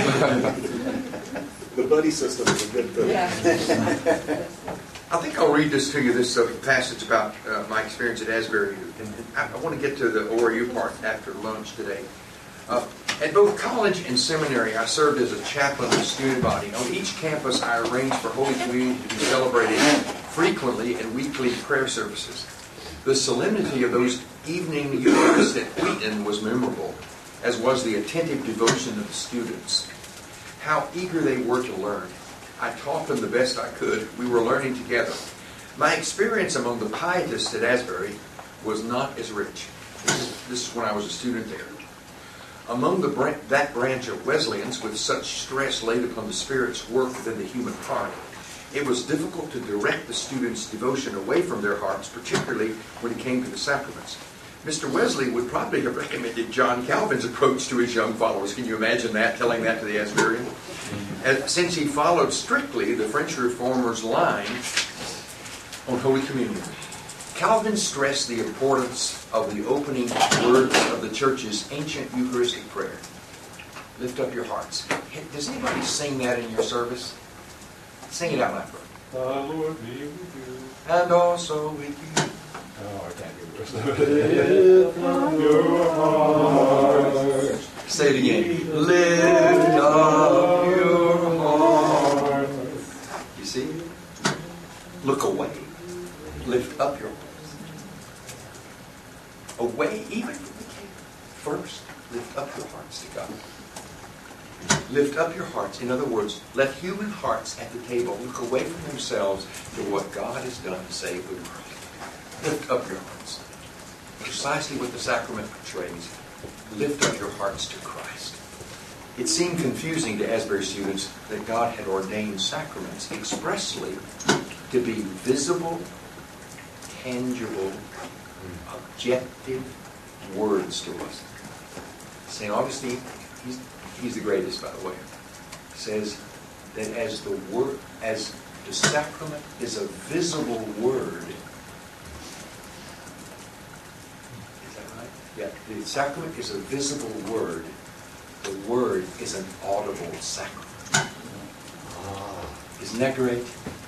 The buddy system is a good thing. Yeah. I think I'll read this to you, this uh, passage about uh, my experience at Asbury. And I, I want to get to the O R U part after lunch today. Uh, at both college and seminary, I served as a chaplain of the student body. On each campus, I arranged for Holy Communion to be celebrated frequently and weekly prayer services. The solemnity of those evening Eucharists at Wheaton was memorable, as was the attentive devotion of the students. How eager they were to learn. I taught them the best I could. We were learning together. My experience among the pietists at Asbury was not as rich. This is, this is when I was a student there. Among the bran- that branch of Wesleyans, with such stress laid upon the Spirit's work within the human heart, it was difficult to direct the students' devotion away from their hearts, particularly when it came to the sacraments. Mister Wesley would probably have recommended John Calvin's approach to his young followers. Can you imagine that, telling that to the Asburyan? And since he followed strictly the French Reformers' line on Holy Communion. Calvin stressed the importance of the opening words of the Church's ancient Eucharistic prayer. Lift up your hearts. Does anybody sing that in your service? Sing it out loud. The Lord be with you. And also with you. Oh, I can't do the rest of it. Lift up your hearts. Say it again. Lift up your heart. You see? Look away. Lift up your hearts. Away even from the king. First, lift up your hearts to God. Lift up your hearts. In other words, let human hearts at the table look away from themselves to what God has done to save the world. Lift up your hearts. Precisely what the sacrament portrays. Lift up your hearts to Christ. It seemed confusing to Asbury students that God had ordained sacraments expressly to be visible, tangible, objective words to us. Saint Augustine, he's, he's the greatest, by the way, says that as the word, as the sacrament is a visible word. Is that right? Yeah. The sacrament is a visible word. The word is an audible sacrament. Isn't that great?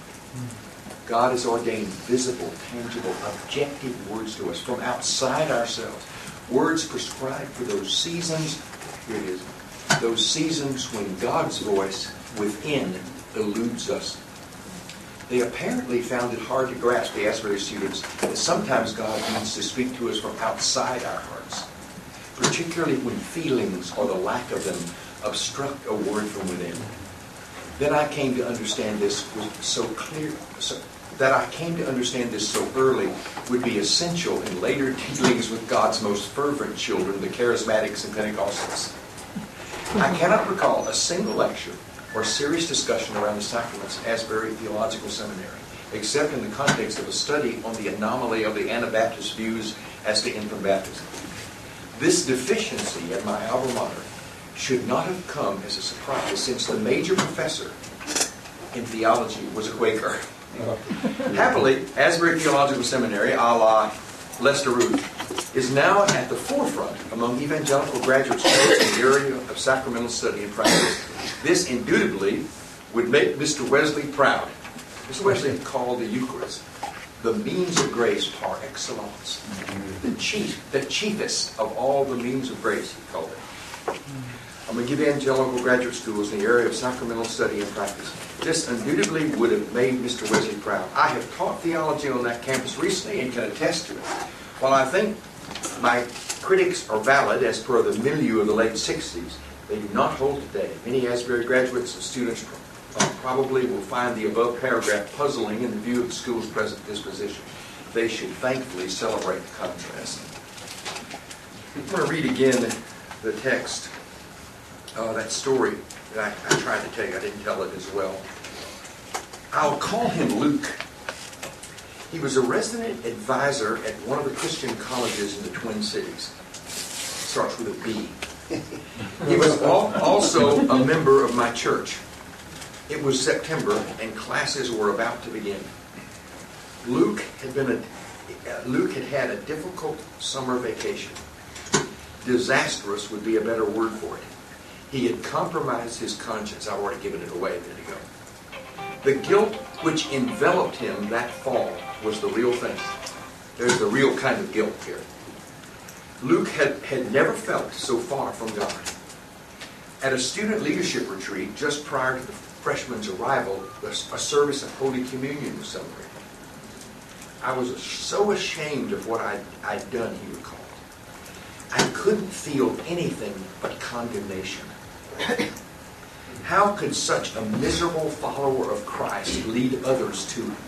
God has ordained visible, tangible, objective words to us from outside ourselves. Words prescribed for those seasons, here it is, those seasons when God's voice within eludes us. They apparently found it hard to grasp, the Asbury students, that sometimes God needs to speak to us from outside our hearts, particularly when feelings or the lack of them obstruct a word from within. Then I came to understand this was so clear, so, that I came to understand this so early would be essential in later dealings with God's most fervent children, the Charismatics and Pentecostals. I cannot recall a single lecture or serious discussion around the sacraments at Asbury Theological Seminary, except in the context of a study on the anomaly of the Anabaptist views as to infant baptism. This deficiency at my alma mater should not have come as a surprise, since the major professor in theology was a Quaker. Happily, Asbury Theological Seminary, a la Lester Root, is now at the forefront among evangelical graduate students in the area of sacramental study and practice. This indubitably would make Mister Wesley proud. Mister Wesley called the Eucharist the means of grace par excellence. The chief, the chiefest of all the means of grace, he called it. Among evangelical graduate schools in the area of sacramental study and practice. This undoubtedly would have made Mister Wesley proud. I have taught theology on that campus recently and can attest to it. While I think my critics are valid as per the milieu of the late sixties, they do not hold today. Many Asbury graduates and students uh, probably will find the above paragraph puzzling in view of the school's present disposition. They should thankfully celebrate the contrast. I'm going to read again the text. Uh, that story that I, I tried to tell you, I didn't tell it as well. I'll call him Luke. He was a resident advisor at one of the Christian colleges in the Twin Cities. Starts with a B. He was al- also a member of my church. It was September and classes were about to begin. Luke had been a, uh, Luke had had a difficult summer vacation. Disastrous would be a better word for it. He had compromised his conscience. I've already given it away a minute ago. The guilt which enveloped him that fall was the real thing. There's the real kind of guilt here. Luke had, had never felt so far from God. At a student leadership retreat just prior to the freshman's arrival, a, a service of Holy Communion was celebrated. I was so ashamed of what I'd, I'd done, he recalled. I couldn't feel anything but condemnation. How could such a miserable follower of Christ lead others to him?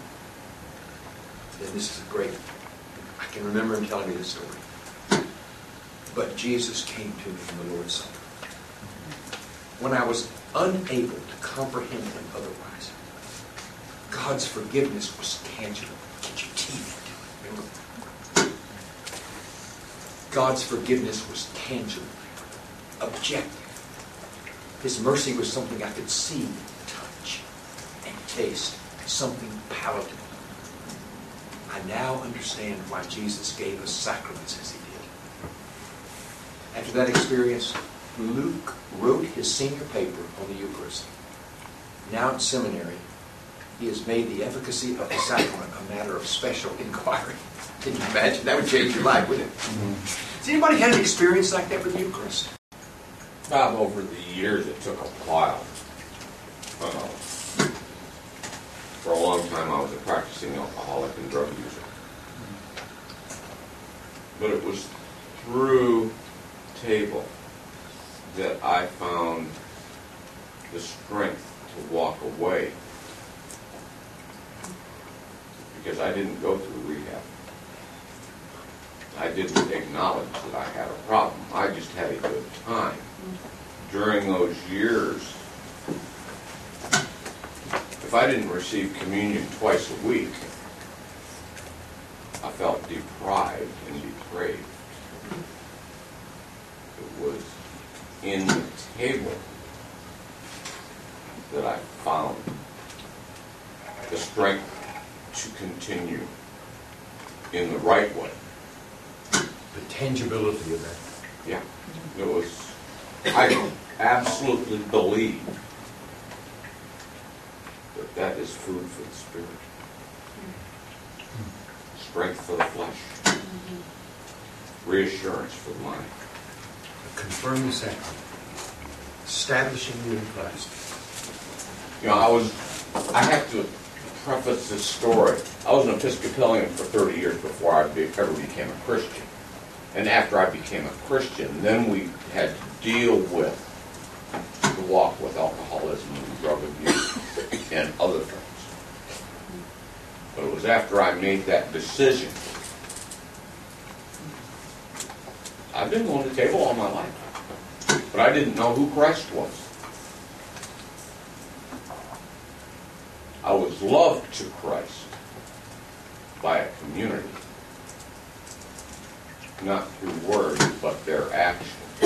And this is great. I can remember him telling me this story. But Jesus came to me in the Lord's Supper when I was unable to comprehend him otherwise. God's forgiveness was tangible. Get your teeth into it. Remember? God's forgiveness was tangible, objective. His mercy was something I could see, touch, and taste, something palatable. I now understand why Jesus gave us sacraments as he did. After that experience, Luke wrote his senior paper on the Eucharist. Now in seminary, he has made the efficacy of the sacrament a matter of special inquiry. Can you imagine? That would change your life, wouldn't it? Mm-hmm. Has anybody had an experience like that with the Eucharist? Bob, over the years, it took a while. Uh, for a long time, I was a practicing alcoholic and drug user. But it was through table that I found the strength to walk away, because I didn't go through rehab. I didn't acknowledge that I had a problem. I just had a good time. During those years, if I didn't receive communion twice a week, I felt deprived and depraved. It was in the table that I found the strength to continue in the right way. The tangibility of that. Yeah, it was, I absolutely believe that that is food for the spirit. Strength for the flesh. Reassurance for the mind. Confirming sacrament. Establishing you in Christ. You know, I was, I have to preface this story. I was an Episcopalian for thirty years before I be, ever became a Christian. And after I became a Christian, then we had to deal with the walk with alcoholism and drug abuse and other things. But it was after I made that decision. I've been going to table all my life, but I didn't know who Christ was. I was loved to Christ by a community, not through words, but their actions.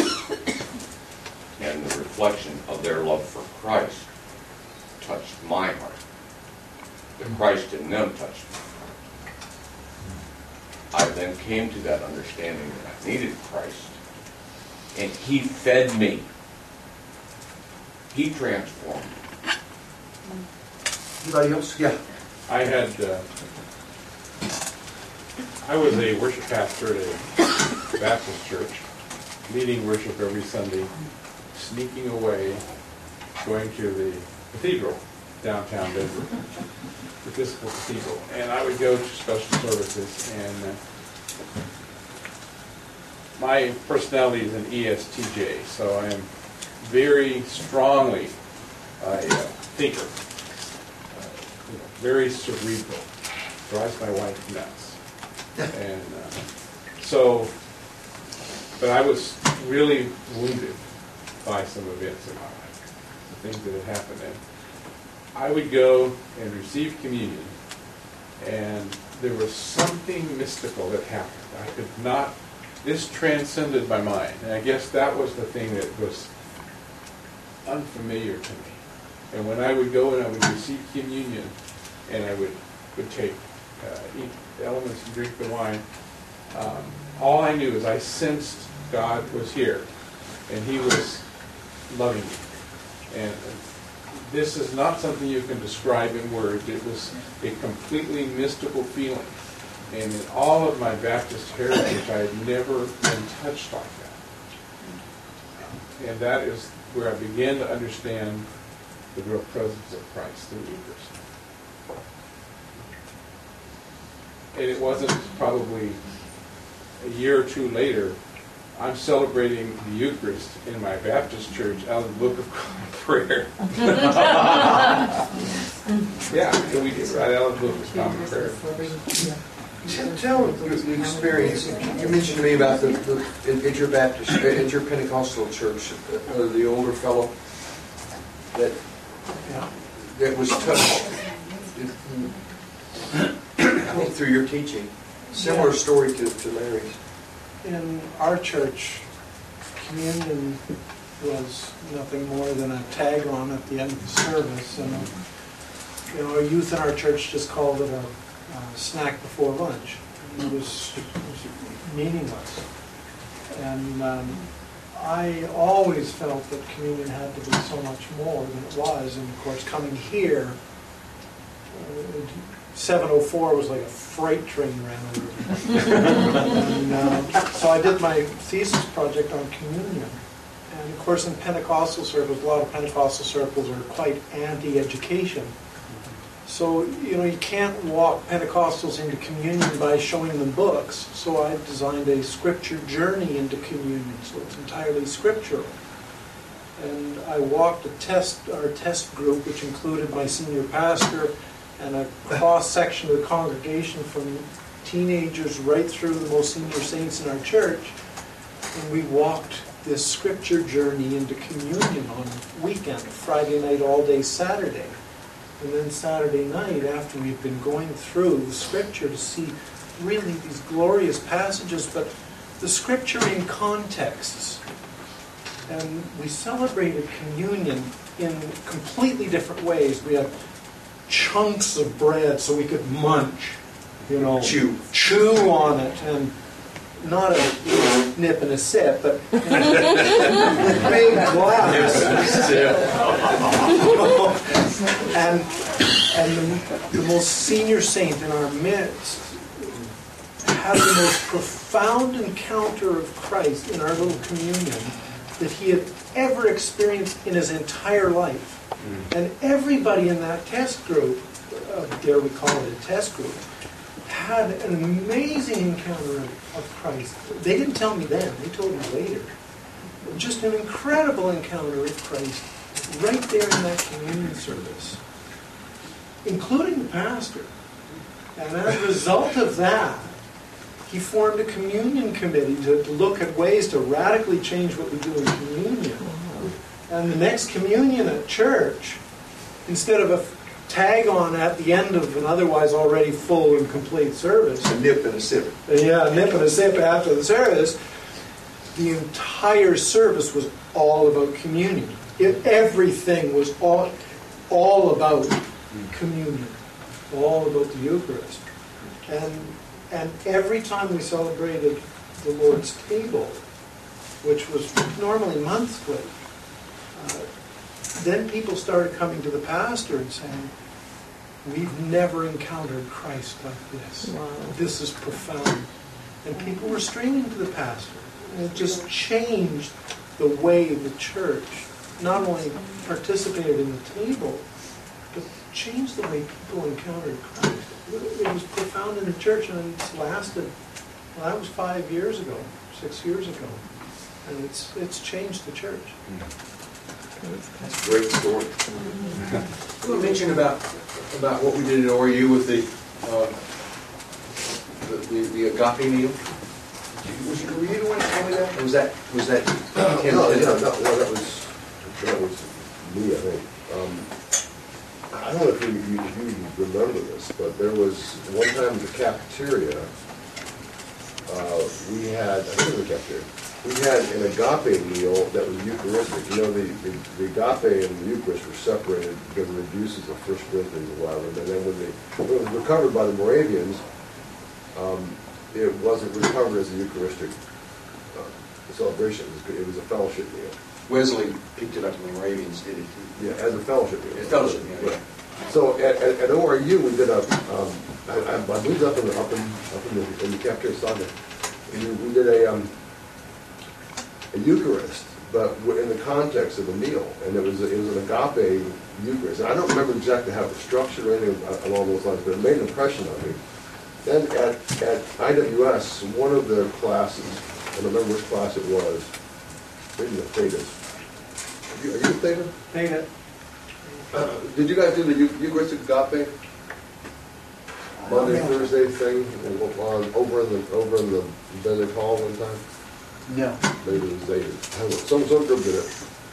And the reflection of their love for Christ touched my heart. The Christ in them touched me. I then came to that understanding that I needed Christ, and He fed me. He transformed me. Anybody else? Yeah. I had, uh, I was a worship pastor at a Baptist church, leading worship every Sunday, sneaking away, going to the cathedral, downtown Denver, the Episcopal Cathedral. And I would go to special services, and uh, my personality is an E S T J, so I am very strongly a uh, thinker. You know, very cerebral, drives my wife nuts. And uh, so, but I was really wounded by some events in my life, the things that had happened. And I would go and receive communion, and there was something mystical that happened. I could not, this transcended my mind. And I guess that was the thing that was unfamiliar to me. And when I would go and I would receive communion, and I would, would take uh, eat the elements and drink the wine. Um, all I knew is I sensed God was here, and He was loving me. And this is not something you can describe in words. It was a completely mystical feeling. And in all of my Baptist heritage, I had never been touched like that. And that is where I began to understand the real presence of Christ in the Eucharist. And it wasn't probably a year or two later, I'm celebrating the Eucharist in my Baptist church out of the Book of Common Prayer. Yeah, so we did right out of the Book of Common Prayer. Tell the experience. You mentioned to me about the, the at your Baptist, at your Pentecostal church, uh, the older fellow that that was touched. I think through your teaching, similar story to, to Larry's. In our church, communion was nothing more than a tag on at the end of the service, and you know, our youth in our church just called it a uh, snack before lunch. It was, it was meaningless, and um, I always felt that communion had to be so much more than it was. And of course, coming here, uh, seven oh four was like a freight train ran over. and, uh, so I did my thesis project on communion. And of course in Pentecostal circles, a lot of Pentecostal circles are quite anti-education. So, you know, you can't walk Pentecostals into communion by showing them books. So I designed a scripture journey into communion, so it's entirely scriptural. And I walked a test, our test group, which included my senior pastor, and a cross-section of the congregation from teenagers right through the most senior saints in our church. And we walked this scripture journey into communion on weekend, Friday night, all day Saturday. And then Saturday night, after we've been going through the scripture to see really these glorious passages, but the scripture in contexts. And we celebrated communion in completely different ways. We had chunks of bread so we could munch, you know, chew, chew on it, and not a nip and a sip, but in a big glass. and and the, the most senior saint in our midst had the most profound encounter of Christ in our little communion that he had ever experienced in his entire life. And everybody in that test group, uh, dare we call it a test group, had an amazing encounter of, of Christ. They didn't tell me then, they told me later. Just an incredible encounter of Christ right there in that communion service, including the pastor. And as a result of that, he formed a communion committee to, to look at ways to radically change what we do in communion. And the next communion at church, instead of a tag on at the end of an otherwise already full and complete service, a nip and a sip. Yeah, a nip and a sip after the service, the entire service was all about communion. It, everything was all, all about communion, all about the Eucharist. And, and every time we celebrated the Lord's table, which was normally monthly, uh, then people started coming to the pastor and saying, we've never encountered Christ like this. Wow. This is profound. And people were streaming to the pastor. And it just changed the way the church not only participated in the table, but changed the way people encountered Christ. It was profound in the church, and it's lasted, well, that was five years ago, six years ago. And it's it's changed the church. That's a great story. You mentioned about about what we did at O R U with the uh, the, the, the agape meal. Was you, were you the one to tell me that? Or was that was that? No, Tim no, did it? no, no, no, that was that was me, I think. Um, I don't know if you, you, if you remember this, but there was one time in the cafeteria, uh, we had, I think it was up there, we had an agape meal that was Eucharistic. You know, the, the, the agape and the Eucharist were separated because of the abuses of First Corinthians eleven. And then when, they, when it was recovered by the Moravians, um, it wasn't recovered as a Eucharistic uh, celebration. It was, it was a fellowship meal. Wesley picked it up and the Moravians did it too. Yeah, as a fellowship meal. A fellowship meal, yeah. So at, at, at O R U, we did a, um, I, I I moved up in the, up in, up in the, in the cafeteria Sunday. We, we did a, um, a Eucharist, but w- in the context of a meal, and it was a, it was an agape Eucharist. And I don't remember exactly how it was structured or anything along those lines, but it made an impression on me. Then at, at I W S, one of the classes, I don't remember which class it was, maybe the Theta. Are you, are you a Theta? Theta. Uh, did you guys do the Eu- Eucharistic agape? Monday, Thursday thing on, over in the over in the Benedict Hall one time? No. Maybe it was David. I don't know. Some some group did it.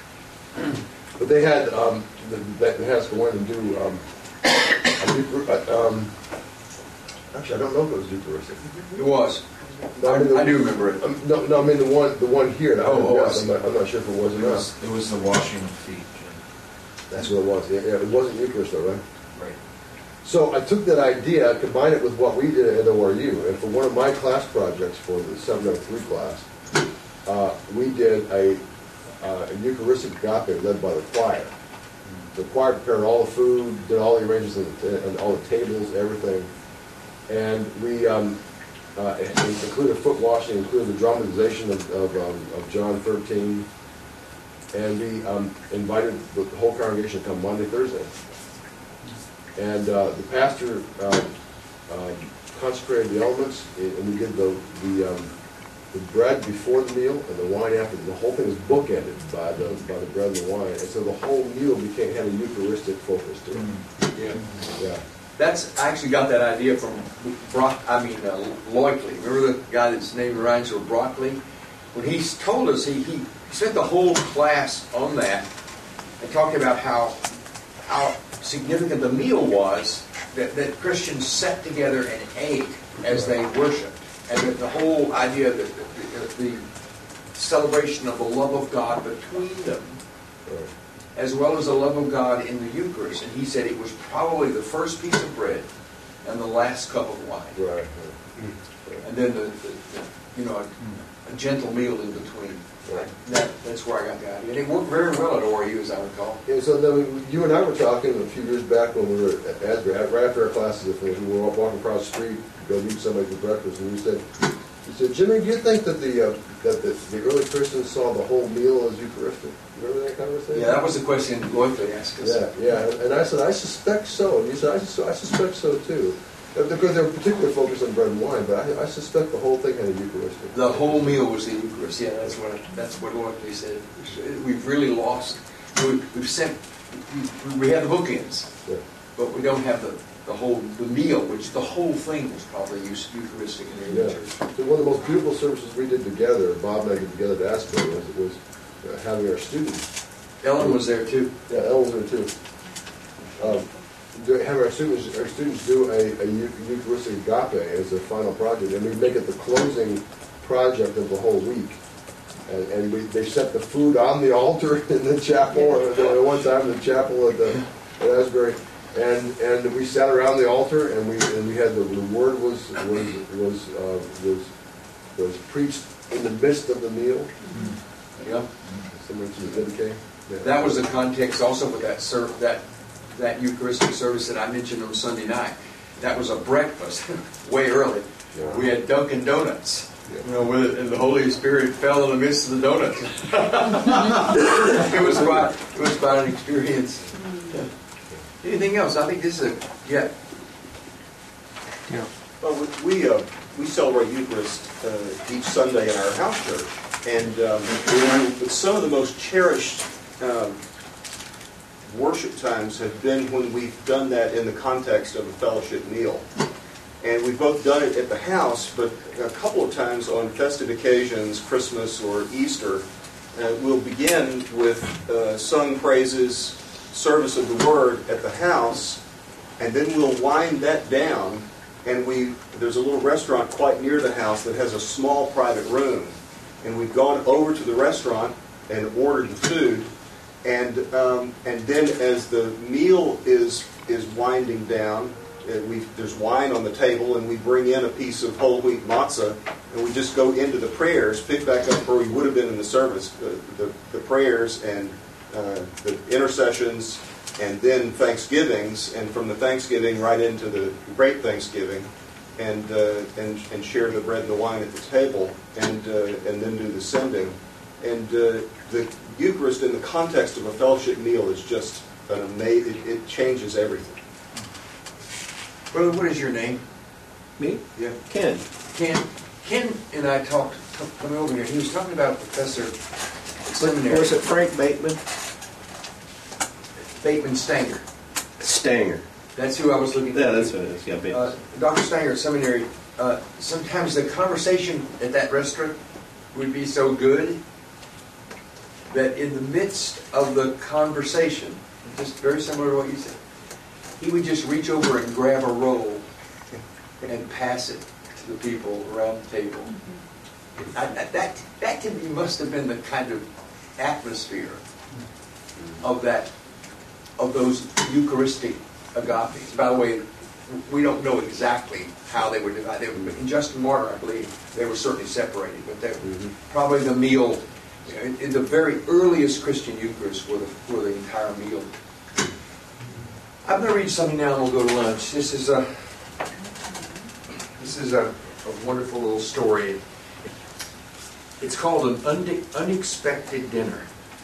But they had um the, they had us go in and do um, a Euchar- uh, um actually I don't know if it was Eucharistic. It was. No, I, mean, the, I do remember it. Um, no, no, I mean the one the one here. That Oh, oh, I I'm, see. not, I'm not sure if it was or It not. was, it was the washing of feet. That's what it was. Yeah, yeah, it wasn't Eucharist though, right? Right. So I took that idea, combined it with what we did at O R U, and for one of my class projects for the seven oh three class, uh, we did a, uh, a Eucharistic agape led by the choir. The choir prepared all the food, did all the arrangements and, and all the tables, everything, and we um, uh, it included foot washing, included the dramatization of, of, um, of John thirteen, and we um, invited the whole congregation to come Monday, Thursday. And uh, the pastor uh, um, consecrated the elements, and we did the the, um, the bread before the meal and the wine after. The whole thing was bookended by the by the bread and the wine, and so the whole meal became had a Eucharistic focus to it. Yeah. Yeah. That's, I actually got that idea from Brock, I mean, uh, Loickley. Remember the guy that's named rhymes with Broccoli? When he told us, he, he spent the whole class on that and talked about how how significant the meal was that, that Christians sat together and ate as they worshiped. And that the whole idea that the, the celebration of the love of God between them, Right. as well as the love of God in the Eucharist. And he said it was probably the first piece of bread and the last cup of wine. Right. right. And then the, the, the you know, a, a gentle meal in between. Right. That, that's where I got the idea. And it worked very well at O R U, as I recall. Yeah, so then you and I were talking a few years back when we were at Asbury, right after our classes were finished, we were walking across the street to go meet somebody for breakfast, and you said, you said, Jimmy, do you think that the uh, that the, the early Christians saw the whole meal as Eucharistic? Remember that conversation? Yeah, that was the question Loickley asked us. Yeah, yeah, and I said, I suspect so, and you said, I, sus- I suspect so too. Uh, Because they were particularly focused on bread and wine, but I, I suspect the whole thing had a Eucharistic. The whole meal was the Eucharist. Yeah, that's what that's what Loickley said. We've really lost. We, we've sent. We, we have the bookends, Yeah. but we don't have the, the whole the meal, which the whole thing was probably Eucharistic in the Yeah. church. So one of the most beautiful services we did together, Bob and I did together at Asbury, was, was uh, having our students. Ellen was there too. Yeah, Ellen was there too. Um, do, have our students, our students do a, a Eu- Eucharistic agape as their final project, and we make it the closing project of the whole week. And, and we, they set the food on the altar in the chapel, or the, one time in the chapel at, the, at Asbury, and and we sat around the altar, and we and we had the, the word was was was uh, was was preached in the midst of the meal. Yeah. Similar to the dedicate. Yeah. That was the context also with that serv- that that Eucharistic service that I mentioned on Sunday night. That was a breakfast, way early. Yeah. We had Dunkin' Donuts. Yeah. You know, with it, and the Holy Spirit fell in the midst of the donuts. It was quite, it was quite an experience. Anything else? I think this is a yeah. Well, we we, uh, we celebrate Eucharist uh, each Sunday in our house church, and um, but some of the most cherished um, worship times have been when we've done that in the context of a fellowship meal. And we've both done it at the house, but a couple of times on festive occasions, Christmas or Easter, uh, we'll begin with uh, sung praises, service of the Word at the house, and then we'll wind that down and we there's a little restaurant quite near the house that has a small private room, and we've gone over to the restaurant and ordered the food, and um, and then as the meal is is winding down, uh, we there's wine on the table, and we bring in a piece of whole wheat matzah, and we just go into the prayers, pick back up where we would have been in the service, uh, the the prayers and uh, the intercessions, and then Thanksgivings, and from the Thanksgiving right into the Great Thanksgiving, and uh, and and share the bread and the wine at the table, and uh, and then do the sending. And uh, the Eucharist in the context of a fellowship meal is just an amazing, it, it changes everything. Brother, what is your name? Me? Yeah. Ken. Ken. Ken and I talked, coming over here, he was talking about a professor at seminary. Was it Frank Bateman? Bateman Stanger. Stanger. That's who I was looking for. Yeah, that's what it is. Yeah, Bateman. Uh, Doctor Stanger at seminary, uh, sometimes the conversation at that restaurant would be so good that in the midst of the conversation, just very similar to what you said, he would just reach over and grab a roll and pass it to the people around the table. I, that, that to me must have been the kind of atmosphere of that, of those Eucharistic agapes. By the way, we don't know exactly how they were divided. They were, in Justin Martyr, I believe, they were certainly separated, but they mm-hmm. probably the meal, you know, in, in the very earliest Christian Eucharist, were the, were the entire meal. I'm going to read something now, and we'll go to lunch. This is a this is a, a wonderful little story. It's called An Unde- Unexpected Dinner.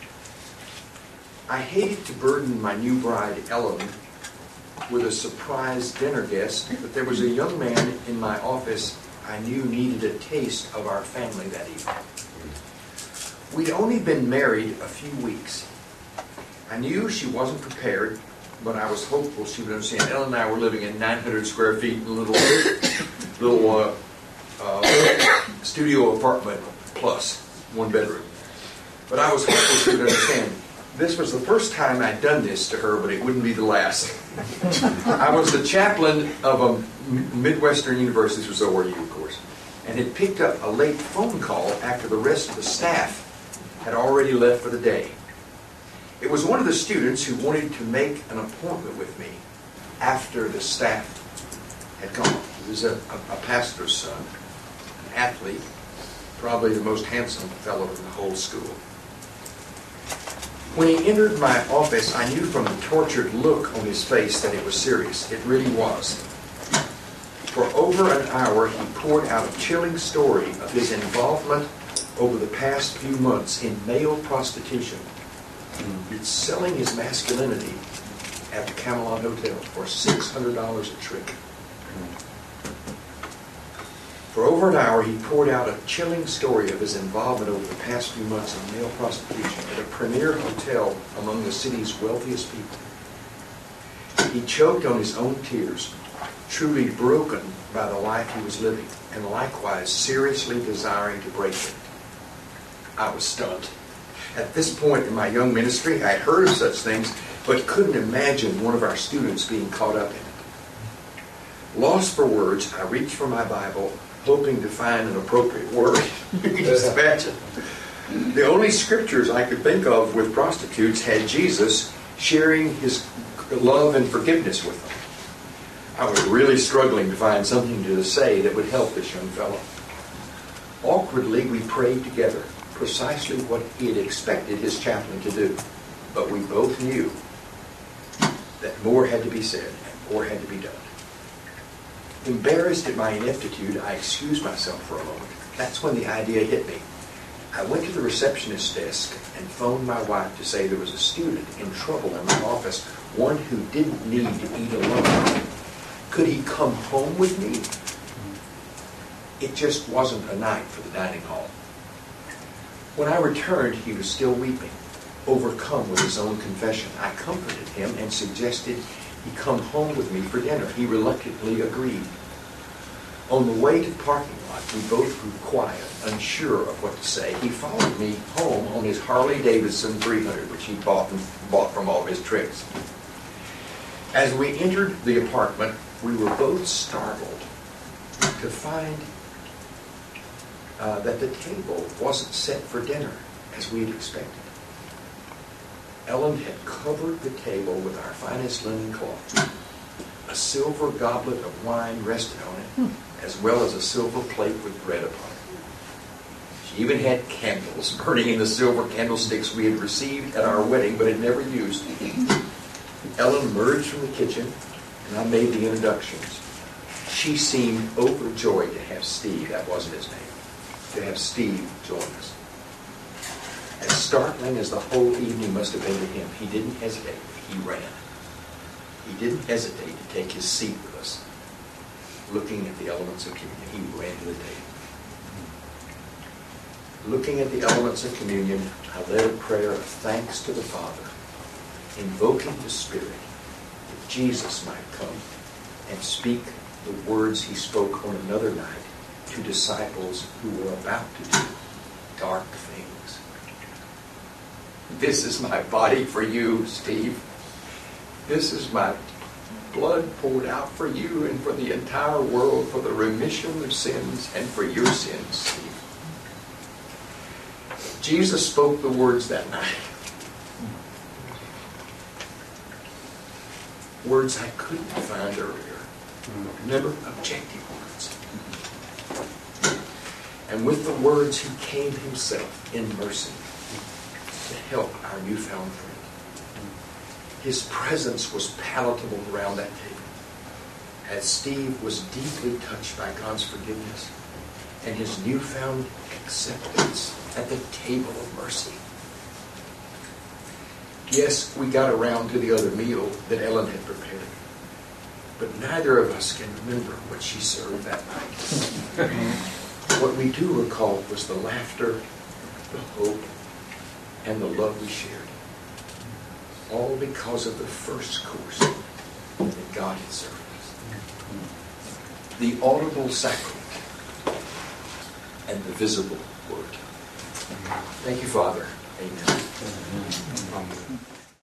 I hated to burden my new bride, Ellen, with a surprise dinner guest, but there was a young man in my office I knew needed a taste of our family that evening. We'd only been married a few weeks. I knew she wasn't prepared, but I was hopeful she would understand. Ellen and I were living in nine hundred square feet in a little, little uh, uh, studio apartment plus one bedroom. But I was hopeful she would understand. This was the first time I'd done this to her, but it wouldn't be the last. I was the chaplain of a Midwestern university, this was O R U, of course, and had picked up a late phone call after the rest of the staff had already left for the day. It was one of the students who wanted to make an appointment with me after the staff had gone. He was a, a, a pastor's son, an athlete, probably the most handsome fellow in the whole school. When he entered my office, I knew from the tortured look on his face that it was serious. It really was. For over an hour, he poured out a chilling story of his involvement over the past few months in male prostitution. It's selling his masculinity at the Camelot Hotel for six hundred dollars a trick. For over an hour, he poured out a chilling story of his involvement over the past few months in male prostitution at a premier hotel among the city's wealthiest people. He choked on his own tears, truly broken by the life he was living, and likewise seriously desiring to break it. I was stunned. At this point in my young ministry, I had heard of such things, but couldn't imagine one of our students being caught up in it. Lost for words, I reached for my Bible, hoping to find an appropriate word. You can just imagine. The only scriptures I could think of with prostitutes had Jesus sharing his love and forgiveness with them. I was really struggling to find something to say that would help this young fellow. Awkwardly, we prayed together, precisely what he had expected his chaplain to do. But we both knew that more had to be said and more had to be done. Embarrassed at my ineptitude, I excused myself for a moment. That's when the idea hit me. I went to the receptionist's desk and phoned my wife to say there was a student in trouble in my office, one who didn't need to eat alone. Could he come home with me? It just wasn't a night for the dining hall. When I returned, he was still weeping, overcome with his own confession. I comforted him and suggested he come home with me for dinner. He reluctantly agreed. On the way to the parking lot, we both grew quiet, unsure of what to say. He followed me home on his Harley Davidson three hundred, which he bought, and bought from all of his tricks. As we entered the apartment, we were both startled to find uh, that the table wasn't set for dinner as we'd expected. Ellen had covered the table with our finest linen cloth. A silver goblet of wine rested on it, as well as a silver plate with bread upon it. She even had candles burning in the silver candlesticks we had received at our wedding but had never used. Ellen emerged from the kitchen, and I made the introductions. She seemed overjoyed to have Steve, that wasn't his name, to have Steve join us. As startling as the whole evening must have been to him, he didn't hesitate. He ran. He didn't hesitate to take his seat with us. Looking at the elements of communion, he ran to the table. Looking at the elements of communion, I led a prayer of thanks to the Father, invoking the Spirit that Jesus might come and speak the words he spoke on another night to disciples who were about to do dark things. This is my body for you, Steve. This is my blood poured out for you and for the entire world for the remission of sins and for your sins, Steve. Jesus spoke the words that night. Words I couldn't find earlier. Remember, objective words. And with the words, he came himself in mercy to help our newfound friend. His presence was palatable around that table, as Steve was deeply touched by God's forgiveness and his newfound acceptance at the table of mercy. Yes, we got around to the other meal that Ellen had prepared, but neither of us can remember what she served that night. What we do recall was the laughter, the hope, and the love we shared. All because of the first course that God had served us. The audible sacrament and the visible word. Thank you, Father. Amen. Amen.